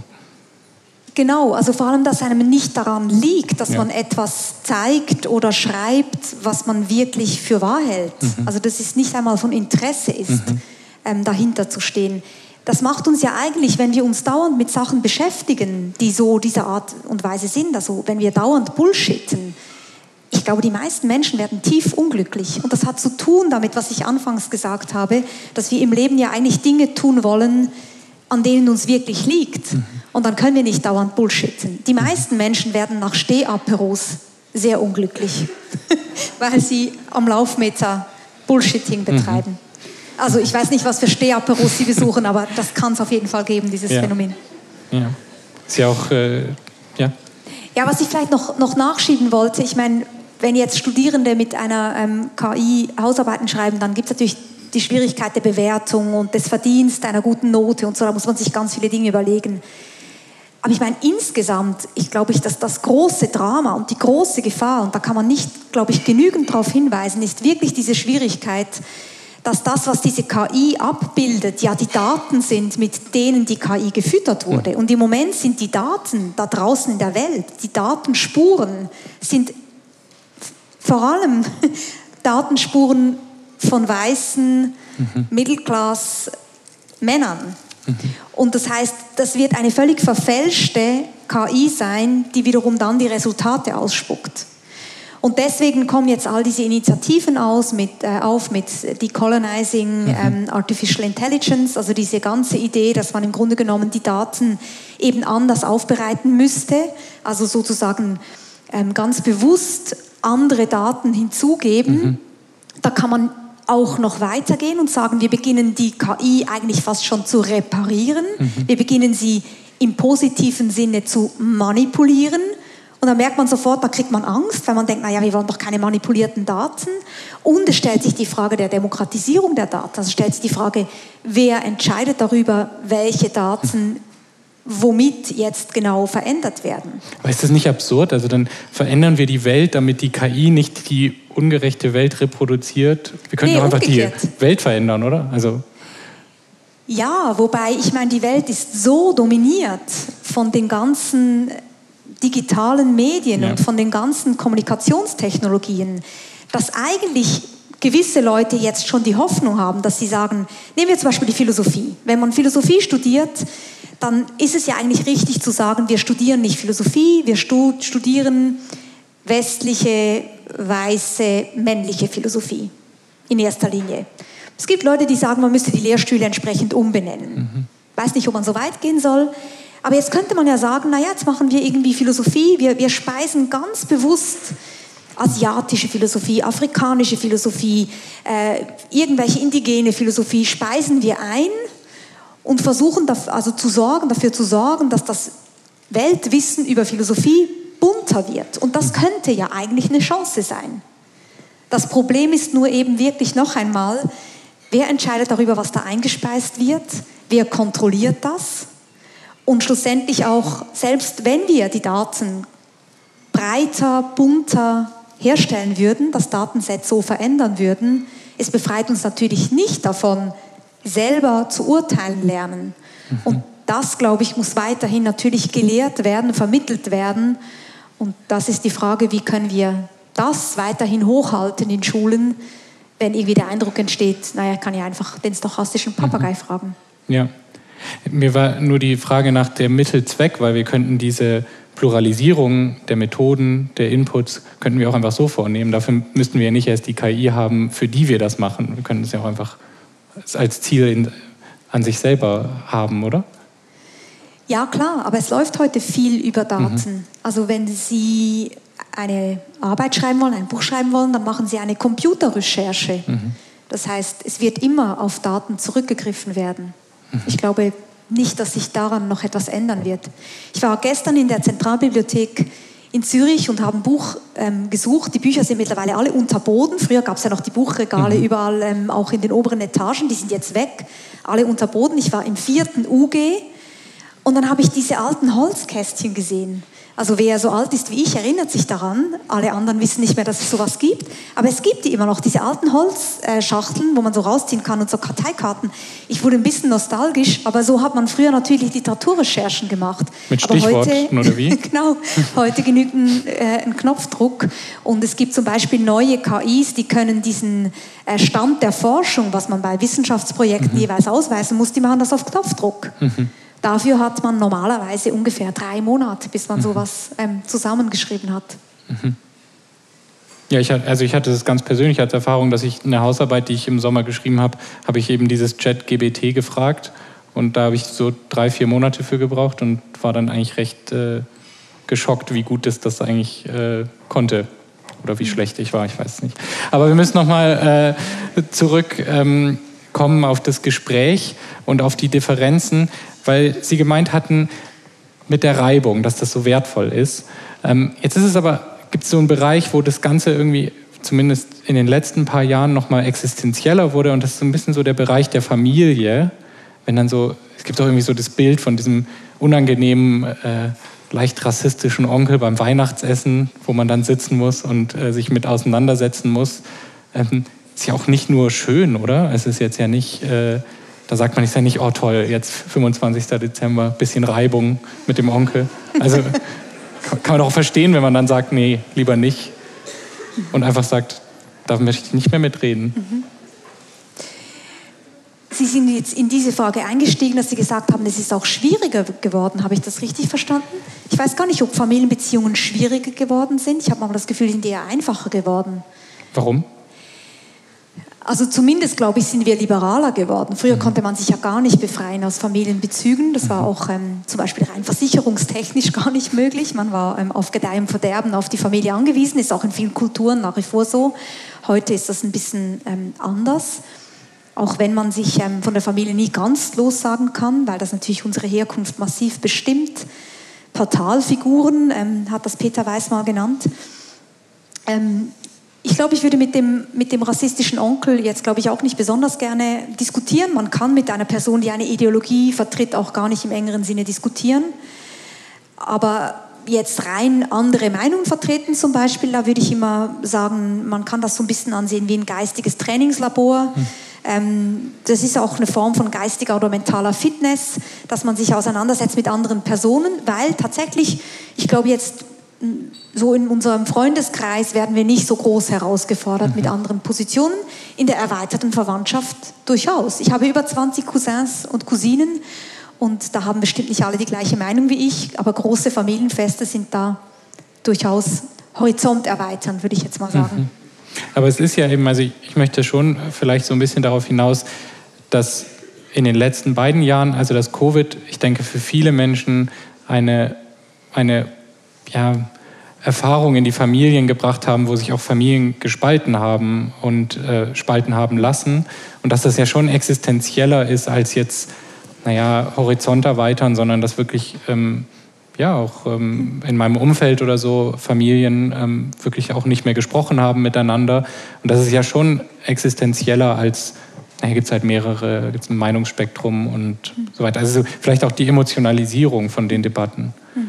Genau, also vor allem, dass einem nicht daran liegt, dass ja. man etwas zeigt oder schreibt, was man wirklich für wahr hält. Mhm. Also dass es nicht einmal von Interesse ist, mhm. ähm, dahinter zu stehen. Das macht uns ja eigentlich, wenn wir uns dauernd mit Sachen beschäftigen, die so dieser Art und Weise sind, also wenn wir dauernd bullshitten, ich glaube, die meisten Menschen werden tief unglücklich. Und das hat zu tun damit, was ich anfangs gesagt habe, dass wir im Leben ja eigentlich Dinge tun wollen, an denen uns wirklich liegt. Mhm. Und dann können wir nicht dauernd bullshitten. Die meisten Menschen werden nach Stehaperos sehr unglücklich, weil sie am Laufmeter Bullshitting betreiben. Mhm. Also ich weiß nicht, was für Stehaperos Sie besuchen, aber das kann es auf jeden Fall geben, dieses ja. Phänomen. Ja, ist ja auch, äh, ja. Ja, was ich vielleicht noch, noch nachschieben wollte, ich meine, wenn jetzt Studierende mit einer ähm, K I Hausarbeiten schreiben, dann gibt es natürlich die Schwierigkeit der Bewertung und des Verdienstes einer guten Note und so, da muss man sich ganz viele Dinge überlegen. Aber ich meine, insgesamt, ich glaube, ich, dass das große Drama und die große Gefahr, und da kann man nicht, glaube ich, genügend darauf hinweisen, ist wirklich diese Schwierigkeit, dass das, was diese K I abbildet, ja die Daten sind, mit denen die K I gefüttert wurde. Und im Moment sind die Daten da draußen in der Welt, die Datenspuren, sind vor allem Datenspuren von weißen mhm. Mittelklass-Männern. Mhm. Und das heißt, das wird eine völlig verfälschte K I sein, die wiederum dann die Resultate ausspuckt. Und deswegen kommen jetzt all diese Initiativen aus mit, äh, auf mit Decolonizing mhm. ähm, Artificial Intelligence, also diese ganze Idee, dass man im Grunde genommen die Daten eben anders aufbereiten müsste, also sozusagen ähm, ganz bewusst andere Daten hinzugeben. Mhm. Da kann man auch noch weitergehen und sagen, wir beginnen die K I eigentlich fast schon zu reparieren. Mhm. Wir beginnen sie im positiven Sinne zu manipulieren. Und dann merkt man sofort, da kriegt man Angst, weil man denkt, naja, wir wollen doch keine manipulierten Daten. Und es stellt sich die Frage der Demokratisierung der Daten. Also stellt sich die Frage, wer entscheidet darüber, welche Daten womit jetzt genau verändert werden. Aber ist das nicht absurd? Also dann verändern wir die Welt, damit die K I nicht die ungerechte Welt reproduziert. Wir können nee, doch einfach umgekehrt. die Welt verändern, oder? Also ja, wobei, ich meine, die Welt ist so dominiert von den ganzen digitalen Medien ja. und von den ganzen Kommunikationstechnologien, dass eigentlich gewisse Leute jetzt schon die Hoffnung haben, dass sie sagen, nehmen wir zum Beispiel die Philosophie. Wenn man Philosophie studiert, dann ist es ja eigentlich richtig zu sagen, wir studieren nicht Philosophie, wir studieren westliche, weiße, männliche Philosophie in erster Linie. Es gibt Leute, die sagen, man müsste die Lehrstühle entsprechend umbenennen. Mhm. Ich weiß nicht, ob man so weit gehen soll, aber jetzt könnte man ja sagen, naja, jetzt machen wir irgendwie Philosophie, wir, wir speisen ganz bewusst asiatische Philosophie, afrikanische Philosophie, äh, irgendwelche indigene Philosophie speisen wir ein und versuchen also zu sorgen, dafür zu sorgen, dass das Weltwissen über Philosophie bunter wird. Und das könnte ja eigentlich eine Chance sein. Das Problem ist nur eben wirklich noch einmal, wer entscheidet darüber, was da eingespeist wird, wer kontrolliert das und schlussendlich auch, selbst wenn wir die Daten breiter, bunter herstellen würden, das Datenset so verändern würden, es befreit uns natürlich nicht davon, selber zu urteilen lernen. Mhm. Und das, glaube ich, muss weiterhin natürlich gelehrt werden, vermittelt werden. Und das ist die Frage, wie können wir das weiterhin hochhalten in Schulen, wenn irgendwie der Eindruck entsteht, naja, ich kann ja einfach den stochastischen Papagei mhm. fragen. Ja, mir war nur die Frage nach dem Mittelzweck, weil wir könnten diese Pluralisierung der Methoden, der Inputs, könnten wir auch einfach so vornehmen. Dafür müssten wir ja nicht erst die K I haben, für die wir das machen. Wir können es ja auch einfach als Ziel in, an sich selber haben, oder? Ja, klar, aber es läuft heute viel über Daten. Mhm. Also wenn Sie eine Arbeit schreiben wollen, ein Buch schreiben wollen, dann machen Sie eine Computerrecherche. Mhm. Das heißt, es wird immer auf Daten zurückgegriffen werden. Mhm. Ich glaube nicht, dass sich daran noch etwas ändern wird. Ich war gestern in der Zentralbibliothek in Zürich und habe ein Buch ähm, gesucht. Die Bücher sind mittlerweile alle unter Boden. Früher gab es ja noch die Buchregale mhm. überall, ähm, auch in den oberen Etagen. Die sind jetzt weg, alle unter Boden. Ich war im vierten U G und dann habe ich diese alten Holzkästchen gesehen. Also wer so alt ist wie ich, erinnert sich daran. Alle anderen wissen nicht mehr, dass es sowas gibt. Aber es gibt die immer noch, diese alten Holzschachteln, wo man so rausziehen kann und so Karteikarten. Ich wurde ein bisschen nostalgisch, aber so hat man früher natürlich Literaturrecherchen gemacht. Mit Stichworten, heute, oder wie? Genau, heute genügt ein, äh, ein Knopfdruck. Und es gibt zum Beispiel neue K Is, die können diesen äh, Stand der Forschung, was man bei Wissenschaftsprojekten mhm. jeweils ausweisen muss, die machen das auf Knopfdruck. Mhm. Dafür hat man normalerweise ungefähr drei Monate, bis man mhm. sowas ähm, zusammengeschrieben hat. Mhm. Ja, ich, also ich hatte das ganz persönlich als Erfahrung, dass ich eine Hausarbeit, die ich im Sommer geschrieben habe, habe ich eben dieses Chat-G B T gefragt. Und da habe ich so drei, vier Monate für gebraucht und war dann eigentlich recht äh, geschockt, wie gut es das eigentlich äh, konnte. Oder wie mhm. schlecht ich war, ich weiß es nicht. Aber wir müssen nochmal äh, zurückkommen ähm, auf das Gespräch und auf die Differenzen, weil Sie gemeint hatten, mit der Reibung, dass das so wertvoll ist. Ähm, jetzt ist es aber, gibt es so einen Bereich, wo das Ganze irgendwie, zumindest in den letzten paar Jahren, nochmal existenzieller wurde und das ist so ein bisschen so der Bereich der Familie. Wenn dann so, es gibt auch irgendwie so das Bild von diesem unangenehmen, äh, leicht rassistischen Onkel beim Weihnachtsessen, wo man dann sitzen muss und äh, sich mit auseinandersetzen muss. Ähm, ist ja auch nicht nur schön, oder? Es ist jetzt ja nicht... Äh, Da sagt man, ist ja nicht, oh toll, jetzt fünfundzwanzigsten Dezember, bisschen Reibung mit dem Onkel. Also kann man doch auch verstehen, wenn man dann sagt, nee, lieber nicht. Und einfach sagt, da möchte ich nicht mehr mitreden. Mhm. Sie sind jetzt in diese Frage eingestiegen, dass Sie gesagt haben, es ist auch schwieriger geworden. Habe ich das richtig verstanden? Ich weiß gar nicht, ob Familienbeziehungen schwieriger geworden sind. Ich habe manchmal das Gefühl, die sind eher einfacher geworden. Warum? Also zumindest, glaube ich, sind wir liberaler geworden. Früher konnte man sich ja gar nicht befreien aus Familienbezügen. Das war auch ähm, zum Beispiel rein versicherungstechnisch gar nicht möglich. Man war ähm, auf Gedeih und Verderben auf die Familie angewiesen. Ist auch in vielen Kulturen nach wie vor so. Heute ist das ein bisschen ähm, anders. Auch wenn man sich ähm, von der Familie nie ganz lossagen kann, weil das natürlich unsere Herkunft massiv bestimmt. Portalfiguren, ähm, hat das Peter Weiß mal genannt. Ähm, ich glaube, ich würde mit dem, mit dem rassistischen Onkel jetzt, glaube ich, auch nicht besonders gerne diskutieren. Man kann mit einer Person, die eine Ideologie vertritt, auch gar nicht im engeren Sinne diskutieren. Aber jetzt rein andere Meinungen vertreten zum Beispiel, da würde ich immer sagen, man kann das so ein bisschen ansehen wie ein geistiges Trainingslabor. Hm. Ähm, das ist auch eine Form von geistiger oder mentaler Fitness, dass man sich auseinandersetzt mit anderen Personen, weil tatsächlich, ich glaube jetzt, so in unserem Freundeskreis werden wir nicht so groß herausgefordert mhm. mit anderen Positionen. In der erweiterten Verwandtschaft durchaus. Ich habe über zwanzig Cousins und Cousinen und da haben bestimmt nicht alle die gleiche Meinung wie ich, aber große Familienfeste sind da durchaus Horizont erweitern, würde ich jetzt mal sagen. Mhm. Aber es ist ja eben, also ich, ich möchte schon vielleicht so ein bisschen darauf hinaus, dass in den letzten beiden Jahren, also das Covid, ich denke für viele Menschen eine, eine ja, Erfahrung in die Familien gebracht haben, wo sich auch Familien gespalten haben und äh, spalten haben lassen. Und dass das ja schon existenzieller ist als jetzt, naja, Horizont erweitern, sondern dass wirklich ähm, ja auch ähm, in meinem Umfeld oder so Familien ähm, wirklich auch nicht mehr gesprochen haben miteinander. Und das ist ja schon existenzieller als, na, hier gibt es halt mehrere, gibt es ein Meinungsspektrum und so weiter. Also vielleicht auch die Emotionalisierung von den Debatten.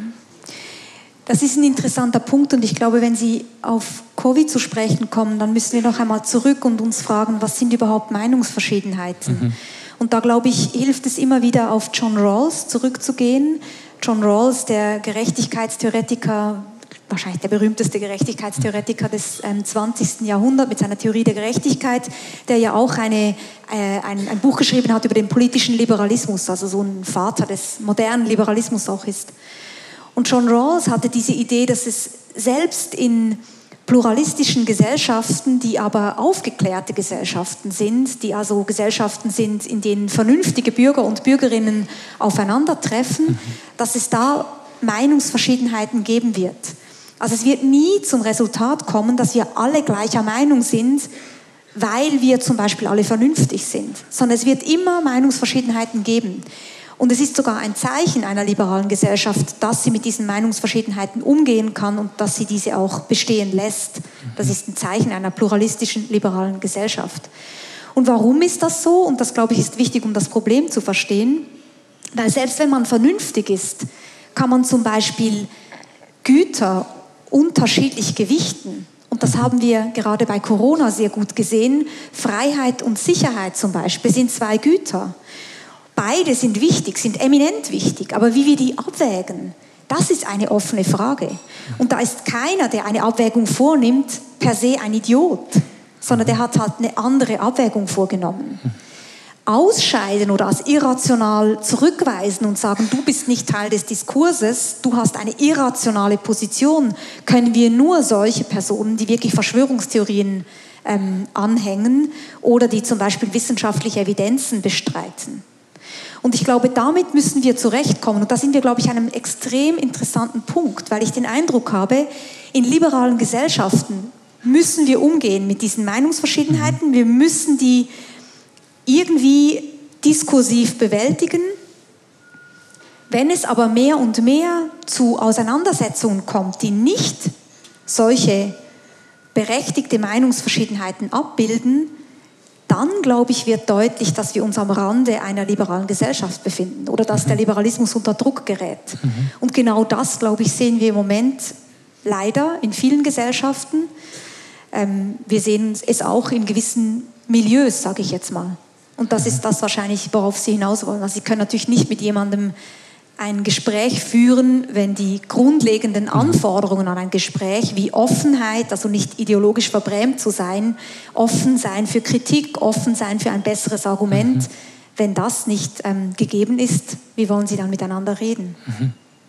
Das ist ein interessanter Punkt und ich glaube, wenn Sie auf Covid zu sprechen kommen, dann müssen wir noch einmal zurück und uns fragen, was sind überhaupt Meinungsverschiedenheiten? Mhm. Und da, glaube ich, hilft es immer wieder, auf John Rawls zurückzugehen. John Rawls, der Gerechtigkeitstheoretiker, wahrscheinlich der berühmteste Gerechtigkeitstheoretiker des ähm, zwanzigsten Jahrhunderts mit seiner Theorie der Gerechtigkeit, der ja auch eine, äh, ein, ein Buch geschrieben hat über den politischen Liberalismus, also so ein Vater des modernen Liberalismus auch ist. Und John Rawls hatte diese Idee, dass es selbst in pluralistischen Gesellschaften, die aber aufgeklärte Gesellschaften sind, die also Gesellschaften sind, in denen vernünftige Bürger und Bürgerinnen aufeinandertreffen, mhm. dass es da Meinungsverschiedenheiten geben wird. Also es wird nie zum Resultat kommen, dass wir alle gleicher Meinung sind, weil wir zum Beispiel alle vernünftig sind, sondern es wird immer Meinungsverschiedenheiten geben. Und es ist sogar ein Zeichen einer liberalen Gesellschaft, dass sie mit diesen Meinungsverschiedenheiten umgehen kann und dass sie diese auch bestehen lässt. Das ist ein Zeichen einer pluralistischen, liberalen Gesellschaft. Und warum ist das so? Und das, glaube ich, ist wichtig, um das Problem zu verstehen. Weil selbst wenn man vernünftig ist, kann man zum Beispiel Güter unterschiedlich gewichten. Und das haben wir gerade bei Corona sehr gut gesehen. Freiheit und Sicherheit zum Beispiel sind zwei Güter. Beide sind wichtig, sind eminent wichtig, aber wie wir die abwägen, das ist eine offene Frage. Und da ist keiner, der eine Abwägung vornimmt, per se ein Idiot, sondern der hat halt eine andere Abwägung vorgenommen. Ausscheiden oder als irrational zurückweisen und sagen, du bist nicht Teil des Diskurses, du hast eine irrationale Position, können wir nur solche Personen, die wirklich Verschwörungstheorien ähm, anhängen oder die zum Beispiel wissenschaftliche Evidenzen bestreiten. Und ich glaube, damit müssen wir zurechtkommen. Und da sind wir, glaube ich, an einem extrem interessanten Punkt, weil ich den Eindruck habe, in liberalen Gesellschaften müssen wir umgehen mit diesen Meinungsverschiedenheiten. Wir müssen die irgendwie diskursiv bewältigen. Wenn es aber mehr und mehr zu Auseinandersetzungen kommt, die nicht solche berechtigte Meinungsverschiedenheiten abbilden, dann, glaube ich, wird deutlich, dass wir uns am Rande einer liberalen Gesellschaft befinden oder dass der Liberalismus unter Druck gerät. Mhm. Und genau das, glaube ich, sehen wir im Moment leider in vielen Gesellschaften. Ähm, wir sehen es auch in gewissen Milieus, sage ich jetzt mal. Und das ist das wahrscheinlich, worauf Sie hinaus wollen. Also Sie können natürlich nicht mit jemandem ein Gespräch führen, wenn die grundlegenden Anforderungen an ein Gespräch wie Offenheit, also nicht ideologisch verbrämt zu sein, offen sein für Kritik, offen sein für ein besseres Argument, mhm. wenn das nicht ähm, gegeben ist, wie wollen Sie dann miteinander reden? Mhm.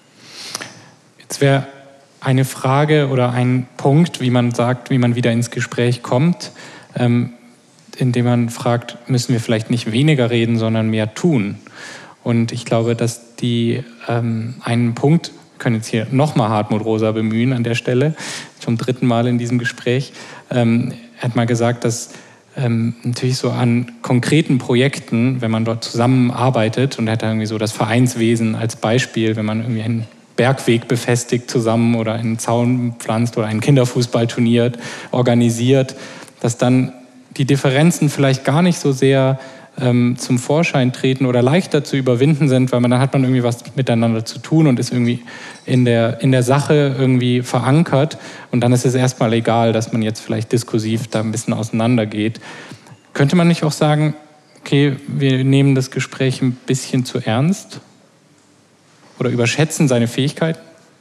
Jetzt wäre eine Frage oder ein Punkt, wie man sagt, wie man wieder ins Gespräch kommt, ähm, indem man fragt, müssen wir vielleicht nicht weniger reden, sondern mehr tun? Und ich glaube, dass die ähm, einen Punkt, wir können jetzt hier nochmal Hartmut Rosa bemühen an der Stelle, zum dritten Mal in diesem Gespräch. Ähm, er hat mal gesagt, dass ähm, natürlich so an konkreten Projekten, wenn man dort zusammenarbeitet, und er hat irgendwie so das Vereinswesen als Beispiel, wenn man irgendwie ein Bergweg befestigt zusammen oder einen Zaun pflanzt oder ein Kinderfußballturnier organisiert, dass dann die Differenzen vielleicht gar nicht so sehr ähm, zum Vorschein treten oder leichter zu überwinden sind, weil man dann hat man irgendwie was miteinander zu tun und ist irgendwie in der, in der Sache irgendwie verankert und dann ist es erstmal egal, dass man jetzt vielleicht diskursiv da ein bisschen auseinandergeht. Könnte man nicht auch sagen, okay, wir nehmen das Gespräch ein bisschen zu ernst oder überschätzen seine Fähigkeiten?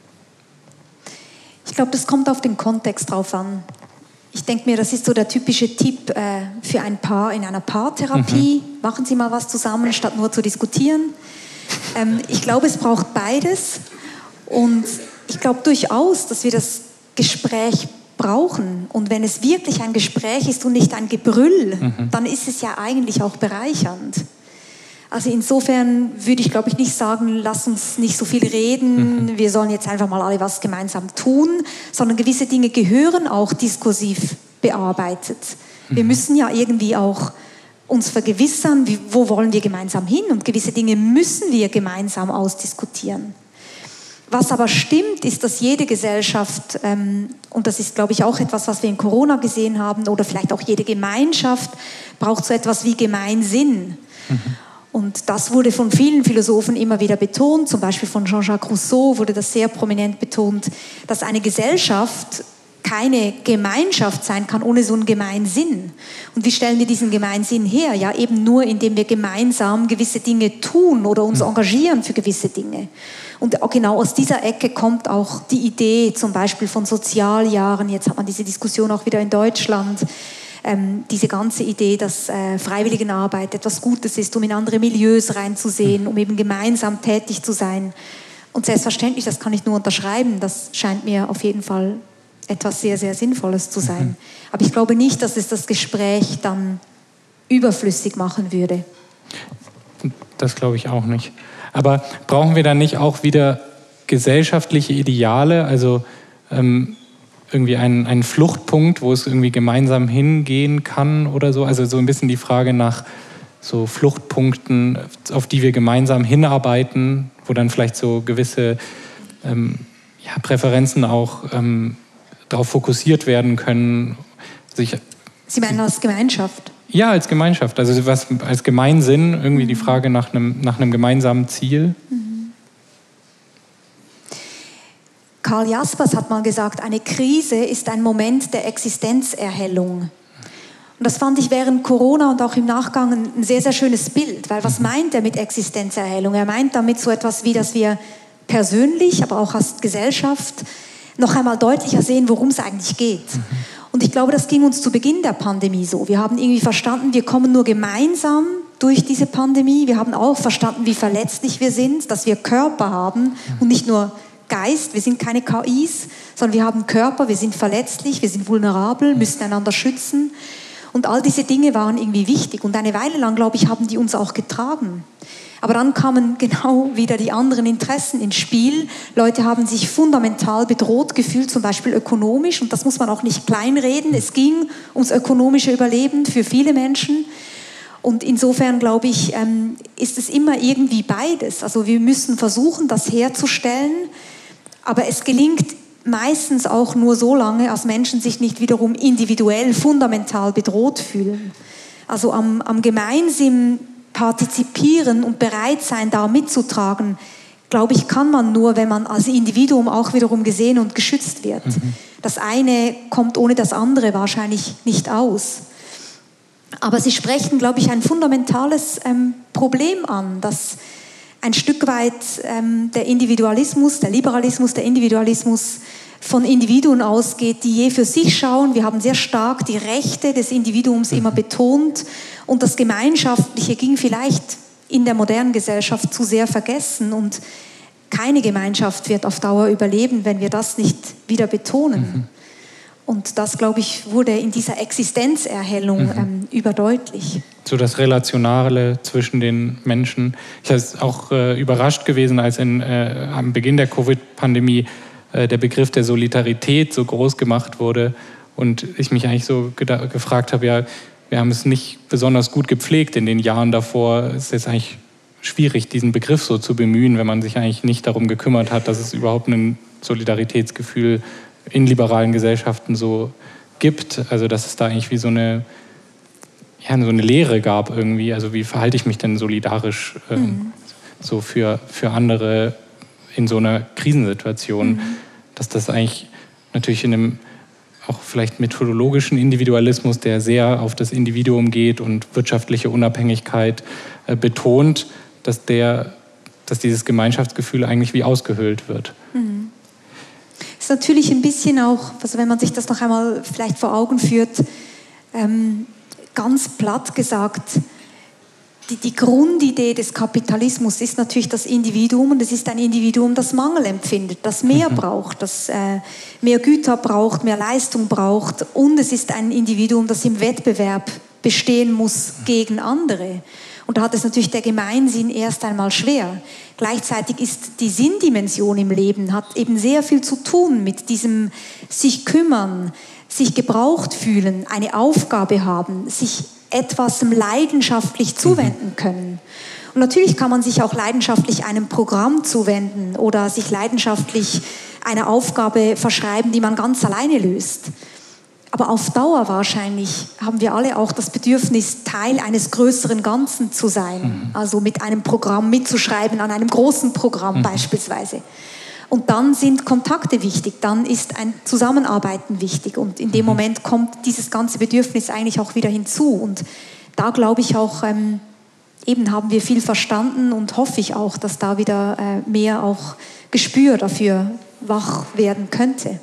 Ich glaube, das kommt auf den Kontext drauf an. Ich denke mir, das ist so der typische Tipp äh, für ein Paar in einer Paartherapie. Mhm. Machen Sie mal was zusammen, statt nur zu diskutieren. Ähm, ich glaube, es braucht beides. Und ich glaube durchaus, dass wir das Gespräch brauchen. Und wenn es wirklich ein Gespräch ist und nicht ein Gebrüll, mhm. dann ist es ja eigentlich auch bereichernd. Also insofern würde ich, glaube ich, nicht sagen, lass uns nicht so viel reden, mhm. wir sollen jetzt einfach mal alle was gemeinsam tun, sondern gewisse Dinge gehören auch diskursiv bearbeitet. Mhm. Wir müssen ja irgendwie auch uns vergewissern, wie, wo wollen wir gemeinsam hin und gewisse Dinge müssen wir gemeinsam ausdiskutieren. Was aber stimmt, ist, dass jede Gesellschaft, ähm, und das ist, glaube ich, auch etwas, was wir in Corona gesehen haben, oder vielleicht auch jede Gemeinschaft, braucht so etwas wie Gemeinsinn. Mhm. Und das wurde von vielen Philosophen immer wieder betont, zum Beispiel von Jean-Jacques Rousseau wurde das sehr prominent betont, dass eine Gesellschaft keine Gemeinschaft sein kann ohne so einen Gemeinsinn. Und wie stellen wir diesen Gemeinsinn her? Ja, eben nur, indem wir gemeinsam gewisse Dinge tun oder uns engagieren für gewisse Dinge. Und auch genau aus dieser Ecke kommt auch die Idee zum Beispiel von Sozialjahren. Jetzt hat man diese Diskussion auch wieder in Deutschland. Ähm, diese ganze Idee, dass äh, Freiwilligenarbeit etwas Gutes ist, um in andere Milieus reinzusehen, um eben gemeinsam tätig zu sein. Und selbstverständlich, das kann ich nur unterschreiben, das scheint mir auf jeden Fall etwas sehr, sehr Sinnvolles zu sein. Mhm. Aber ich glaube nicht, dass es das Gespräch dann überflüssig machen würde. Das glaube ich auch nicht. Aber brauchen wir dann nicht auch wieder gesellschaftliche Ideale, also ähm, irgendwie einen, einen Fluchtpunkt, wo es irgendwie gemeinsam hingehen kann oder so? Also so ein bisschen die Frage nach so Fluchtpunkten, auf die wir gemeinsam hinarbeiten, wo dann vielleicht so gewisse ähm, ja, Präferenzen auch ähm, darauf fokussiert werden können. Sich, Sie meinen als Gemeinschaft? Ja, als Gemeinschaft. Also was als Gemeinsinn, irgendwie mhm. die Frage nach einem, nach einem gemeinsamen Ziel. Mhm. Karl Jaspers hat mal gesagt, eine Krise ist ein Moment der Existenzerhellung. Und das fand ich während Corona und auch im Nachgang ein sehr, sehr schönes Bild. Weil was meint er mit Existenzerhellung? Er meint damit so etwas wie, dass wir persönlich, aber auch als Gesellschaft noch einmal deutlicher sehen, worum es eigentlich geht. Mhm. Und ich glaube, das ging uns zu Beginn der Pandemie so. Wir haben irgendwie verstanden, wir kommen nur gemeinsam durch diese Pandemie. Wir haben auch verstanden, wie verletzlich wir sind, dass wir Körper haben und nicht nur Geist. Wir sind keine K Is, sondern wir haben Körper, wir sind verletzlich, wir sind vulnerabel, müssen einander schützen. Und all diese Dinge waren irgendwie wichtig. Und eine Weile lang, glaube ich, haben die uns auch getragen. Aber dann kamen genau wieder die anderen Interessen ins Spiel. Leute haben sich fundamental bedroht gefühlt, zum Beispiel ökonomisch. Und das muss man auch nicht kleinreden. Es ging ums ökonomische Überleben für viele Menschen. Und insofern, glaube ich, ist es immer irgendwie beides. Also wir müssen versuchen, das herzustellen. Aber es gelingt meistens auch nur so lange, als Menschen sich nicht wiederum individuell fundamental bedroht fühlen. Also am, am Gemeinsinn partizipieren und bereit sein, da mitzutragen, glaube ich, kann man nur, wenn man als Individuum auch wiederum gesehen und geschützt wird. Mhm. Das eine kommt ohne das andere wahrscheinlich nicht aus. Aber Sie sprechen, glaube ich, ein fundamentales ähm, Problem an, dass ein Stück weit ähm, der Individualismus, der Liberalismus, der Individualismus von Individuen ausgeht, die je für sich schauen. Wir haben sehr stark die Rechte des Individuums immer betont und das Gemeinschaftliche ging vielleicht in der modernen Gesellschaft zu sehr vergessen und keine Gemeinschaft wird auf Dauer überleben, wenn wir das nicht wieder betonen. Mhm. Und das, glaube ich, wurde in dieser Existenzerhellung mhm. ähm, überdeutlich. So das Relationale zwischen den Menschen. Ich war auch äh, überrascht gewesen, als in, äh, am Beginn der Covid-Pandemie äh, der Begriff der Solidarität so groß gemacht wurde und ich mich eigentlich so geda- gefragt habe, ja, wir haben es nicht besonders gut gepflegt in den Jahren davor. Es ist jetzt eigentlich schwierig, diesen Begriff so zu bemühen, wenn man sich eigentlich nicht darum gekümmert hat, dass es überhaupt ein Solidaritätsgefühl in liberalen Gesellschaften so gibt. Also dass es da eigentlich wie so eine, ja, so eine Lehre gab irgendwie. Also wie verhalte ich mich denn solidarisch ähm, mhm. so für, für andere in so einer Krisensituation? Mhm. Dass das eigentlich natürlich in einem auch vielleicht methodologischen Individualismus, der sehr auf das Individuum geht und wirtschaftliche Unabhängigkeit äh, betont, dass, der, dass dieses Gemeinschaftsgefühl eigentlich wie ausgehöhlt wird. Mhm. Ist natürlich ein bisschen auch, also wenn man sich das noch einmal vielleicht vor Augen führt, ähm, ganz platt gesagt, die, die Grundidee des Kapitalismus ist natürlich das Individuum, und es ist ein Individuum, das Mangel empfindet, das mehr mhm. braucht, das äh, mehr Güter braucht, mehr Leistung braucht, und es ist ein Individuum, das im Wettbewerb bestehen muss gegen andere. Und da hat es natürlich der Gemeinsinn erst einmal schwer. Gleichzeitig ist die Sinndimension im Leben, hat eben sehr viel zu tun mit diesem sich kümmern, sich gebraucht fühlen, eine Aufgabe haben, sich etwas leidenschaftlich zuwenden können. Und natürlich kann man sich auch leidenschaftlich einem Programm zuwenden oder sich leidenschaftlich einer Aufgabe verschreiben, die man ganz alleine löst. Aber auf Dauer wahrscheinlich haben wir alle auch das Bedürfnis, Teil eines größeren Ganzen zu sein. Mhm. Also mit einem Programm mitzuschreiben, an einem großen Programm mhm. beispielsweise. Und dann sind Kontakte wichtig, dann ist ein Zusammenarbeiten wichtig. Und in dem mhm. Moment kommt dieses ganze Bedürfnis eigentlich auch wieder hinzu. Und da glaube ich auch, ähm, eben haben wir viel verstanden und hoffe ich auch, dass da wieder äh, mehr auch Gespür dafür wach werden könnte.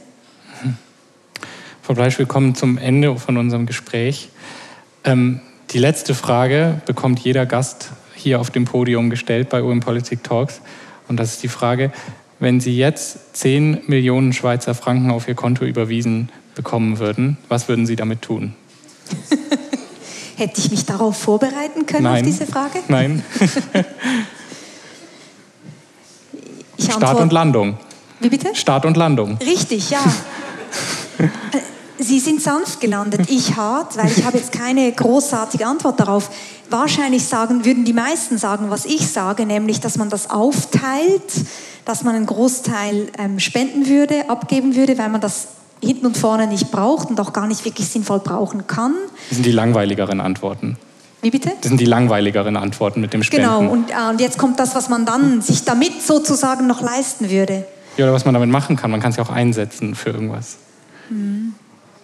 Frau Bleisch, wir kommen zum Ende von unserem Gespräch. Ähm, die letzte Frage bekommt jeder Gast hier auf dem Podium gestellt bei U M Politik Talks. Und das ist die Frage: Wenn Sie jetzt zehn Millionen Schweizer Franken auf Ihr Konto überwiesen bekommen würden, was würden Sie damit tun? Hätte ich mich darauf vorbereiten können, Nein. auf diese Frage? Nein. Ich Start antworte, und Landung. Wie bitte? Start und Landung. Richtig, ja. Sie sind sanft gelandet, ich hart, weil ich habe jetzt keine großartige Antwort darauf. Wahrscheinlich sagen, würden die meisten sagen, was ich sage, nämlich, dass man das aufteilt, dass man einen Großteil ähm, spenden würde, abgeben würde, weil man das hinten und vorne nicht braucht und auch gar nicht wirklich sinnvoll brauchen kann. Das sind die langweiligeren Antworten. Wie bitte? Das sind die langweiligeren Antworten mit dem Spenden. Genau, und, äh, und jetzt kommt das, was man dann sich damit sozusagen noch leisten würde. Ja, oder was man damit machen kann. Man kann es ja auch einsetzen für irgendwas. Hm.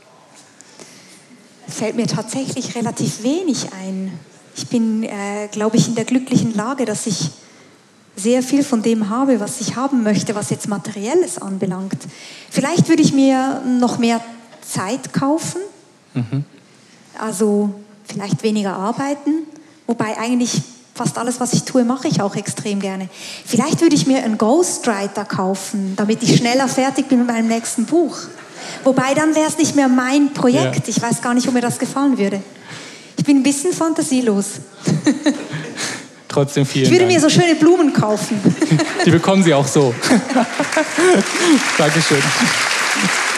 Fällt mir tatsächlich relativ wenig ein. Ich bin, äh, glaube ich, in der glücklichen Lage, dass ich sehr viel von dem habe, was ich haben möchte, was jetzt Materielles anbelangt. Vielleicht würde ich mir noch mehr Zeit kaufen, mhm. also vielleicht weniger arbeiten, wobei eigentlich fast alles, was ich tue, mache ich auch extrem gerne. Vielleicht würde ich mir einen Ghostwriter kaufen, damit ich schneller fertig bin mit meinem nächsten Buch. Wobei, dann wäre es nicht mehr mein Projekt. Ja. Ich weiß gar nicht, ob mir das gefallen würde. Ich bin ein bisschen fantasielos. Trotzdem vielen Ich würde Dank. mir so schöne Blumen kaufen. Die bekommen Sie auch so. Dankeschön.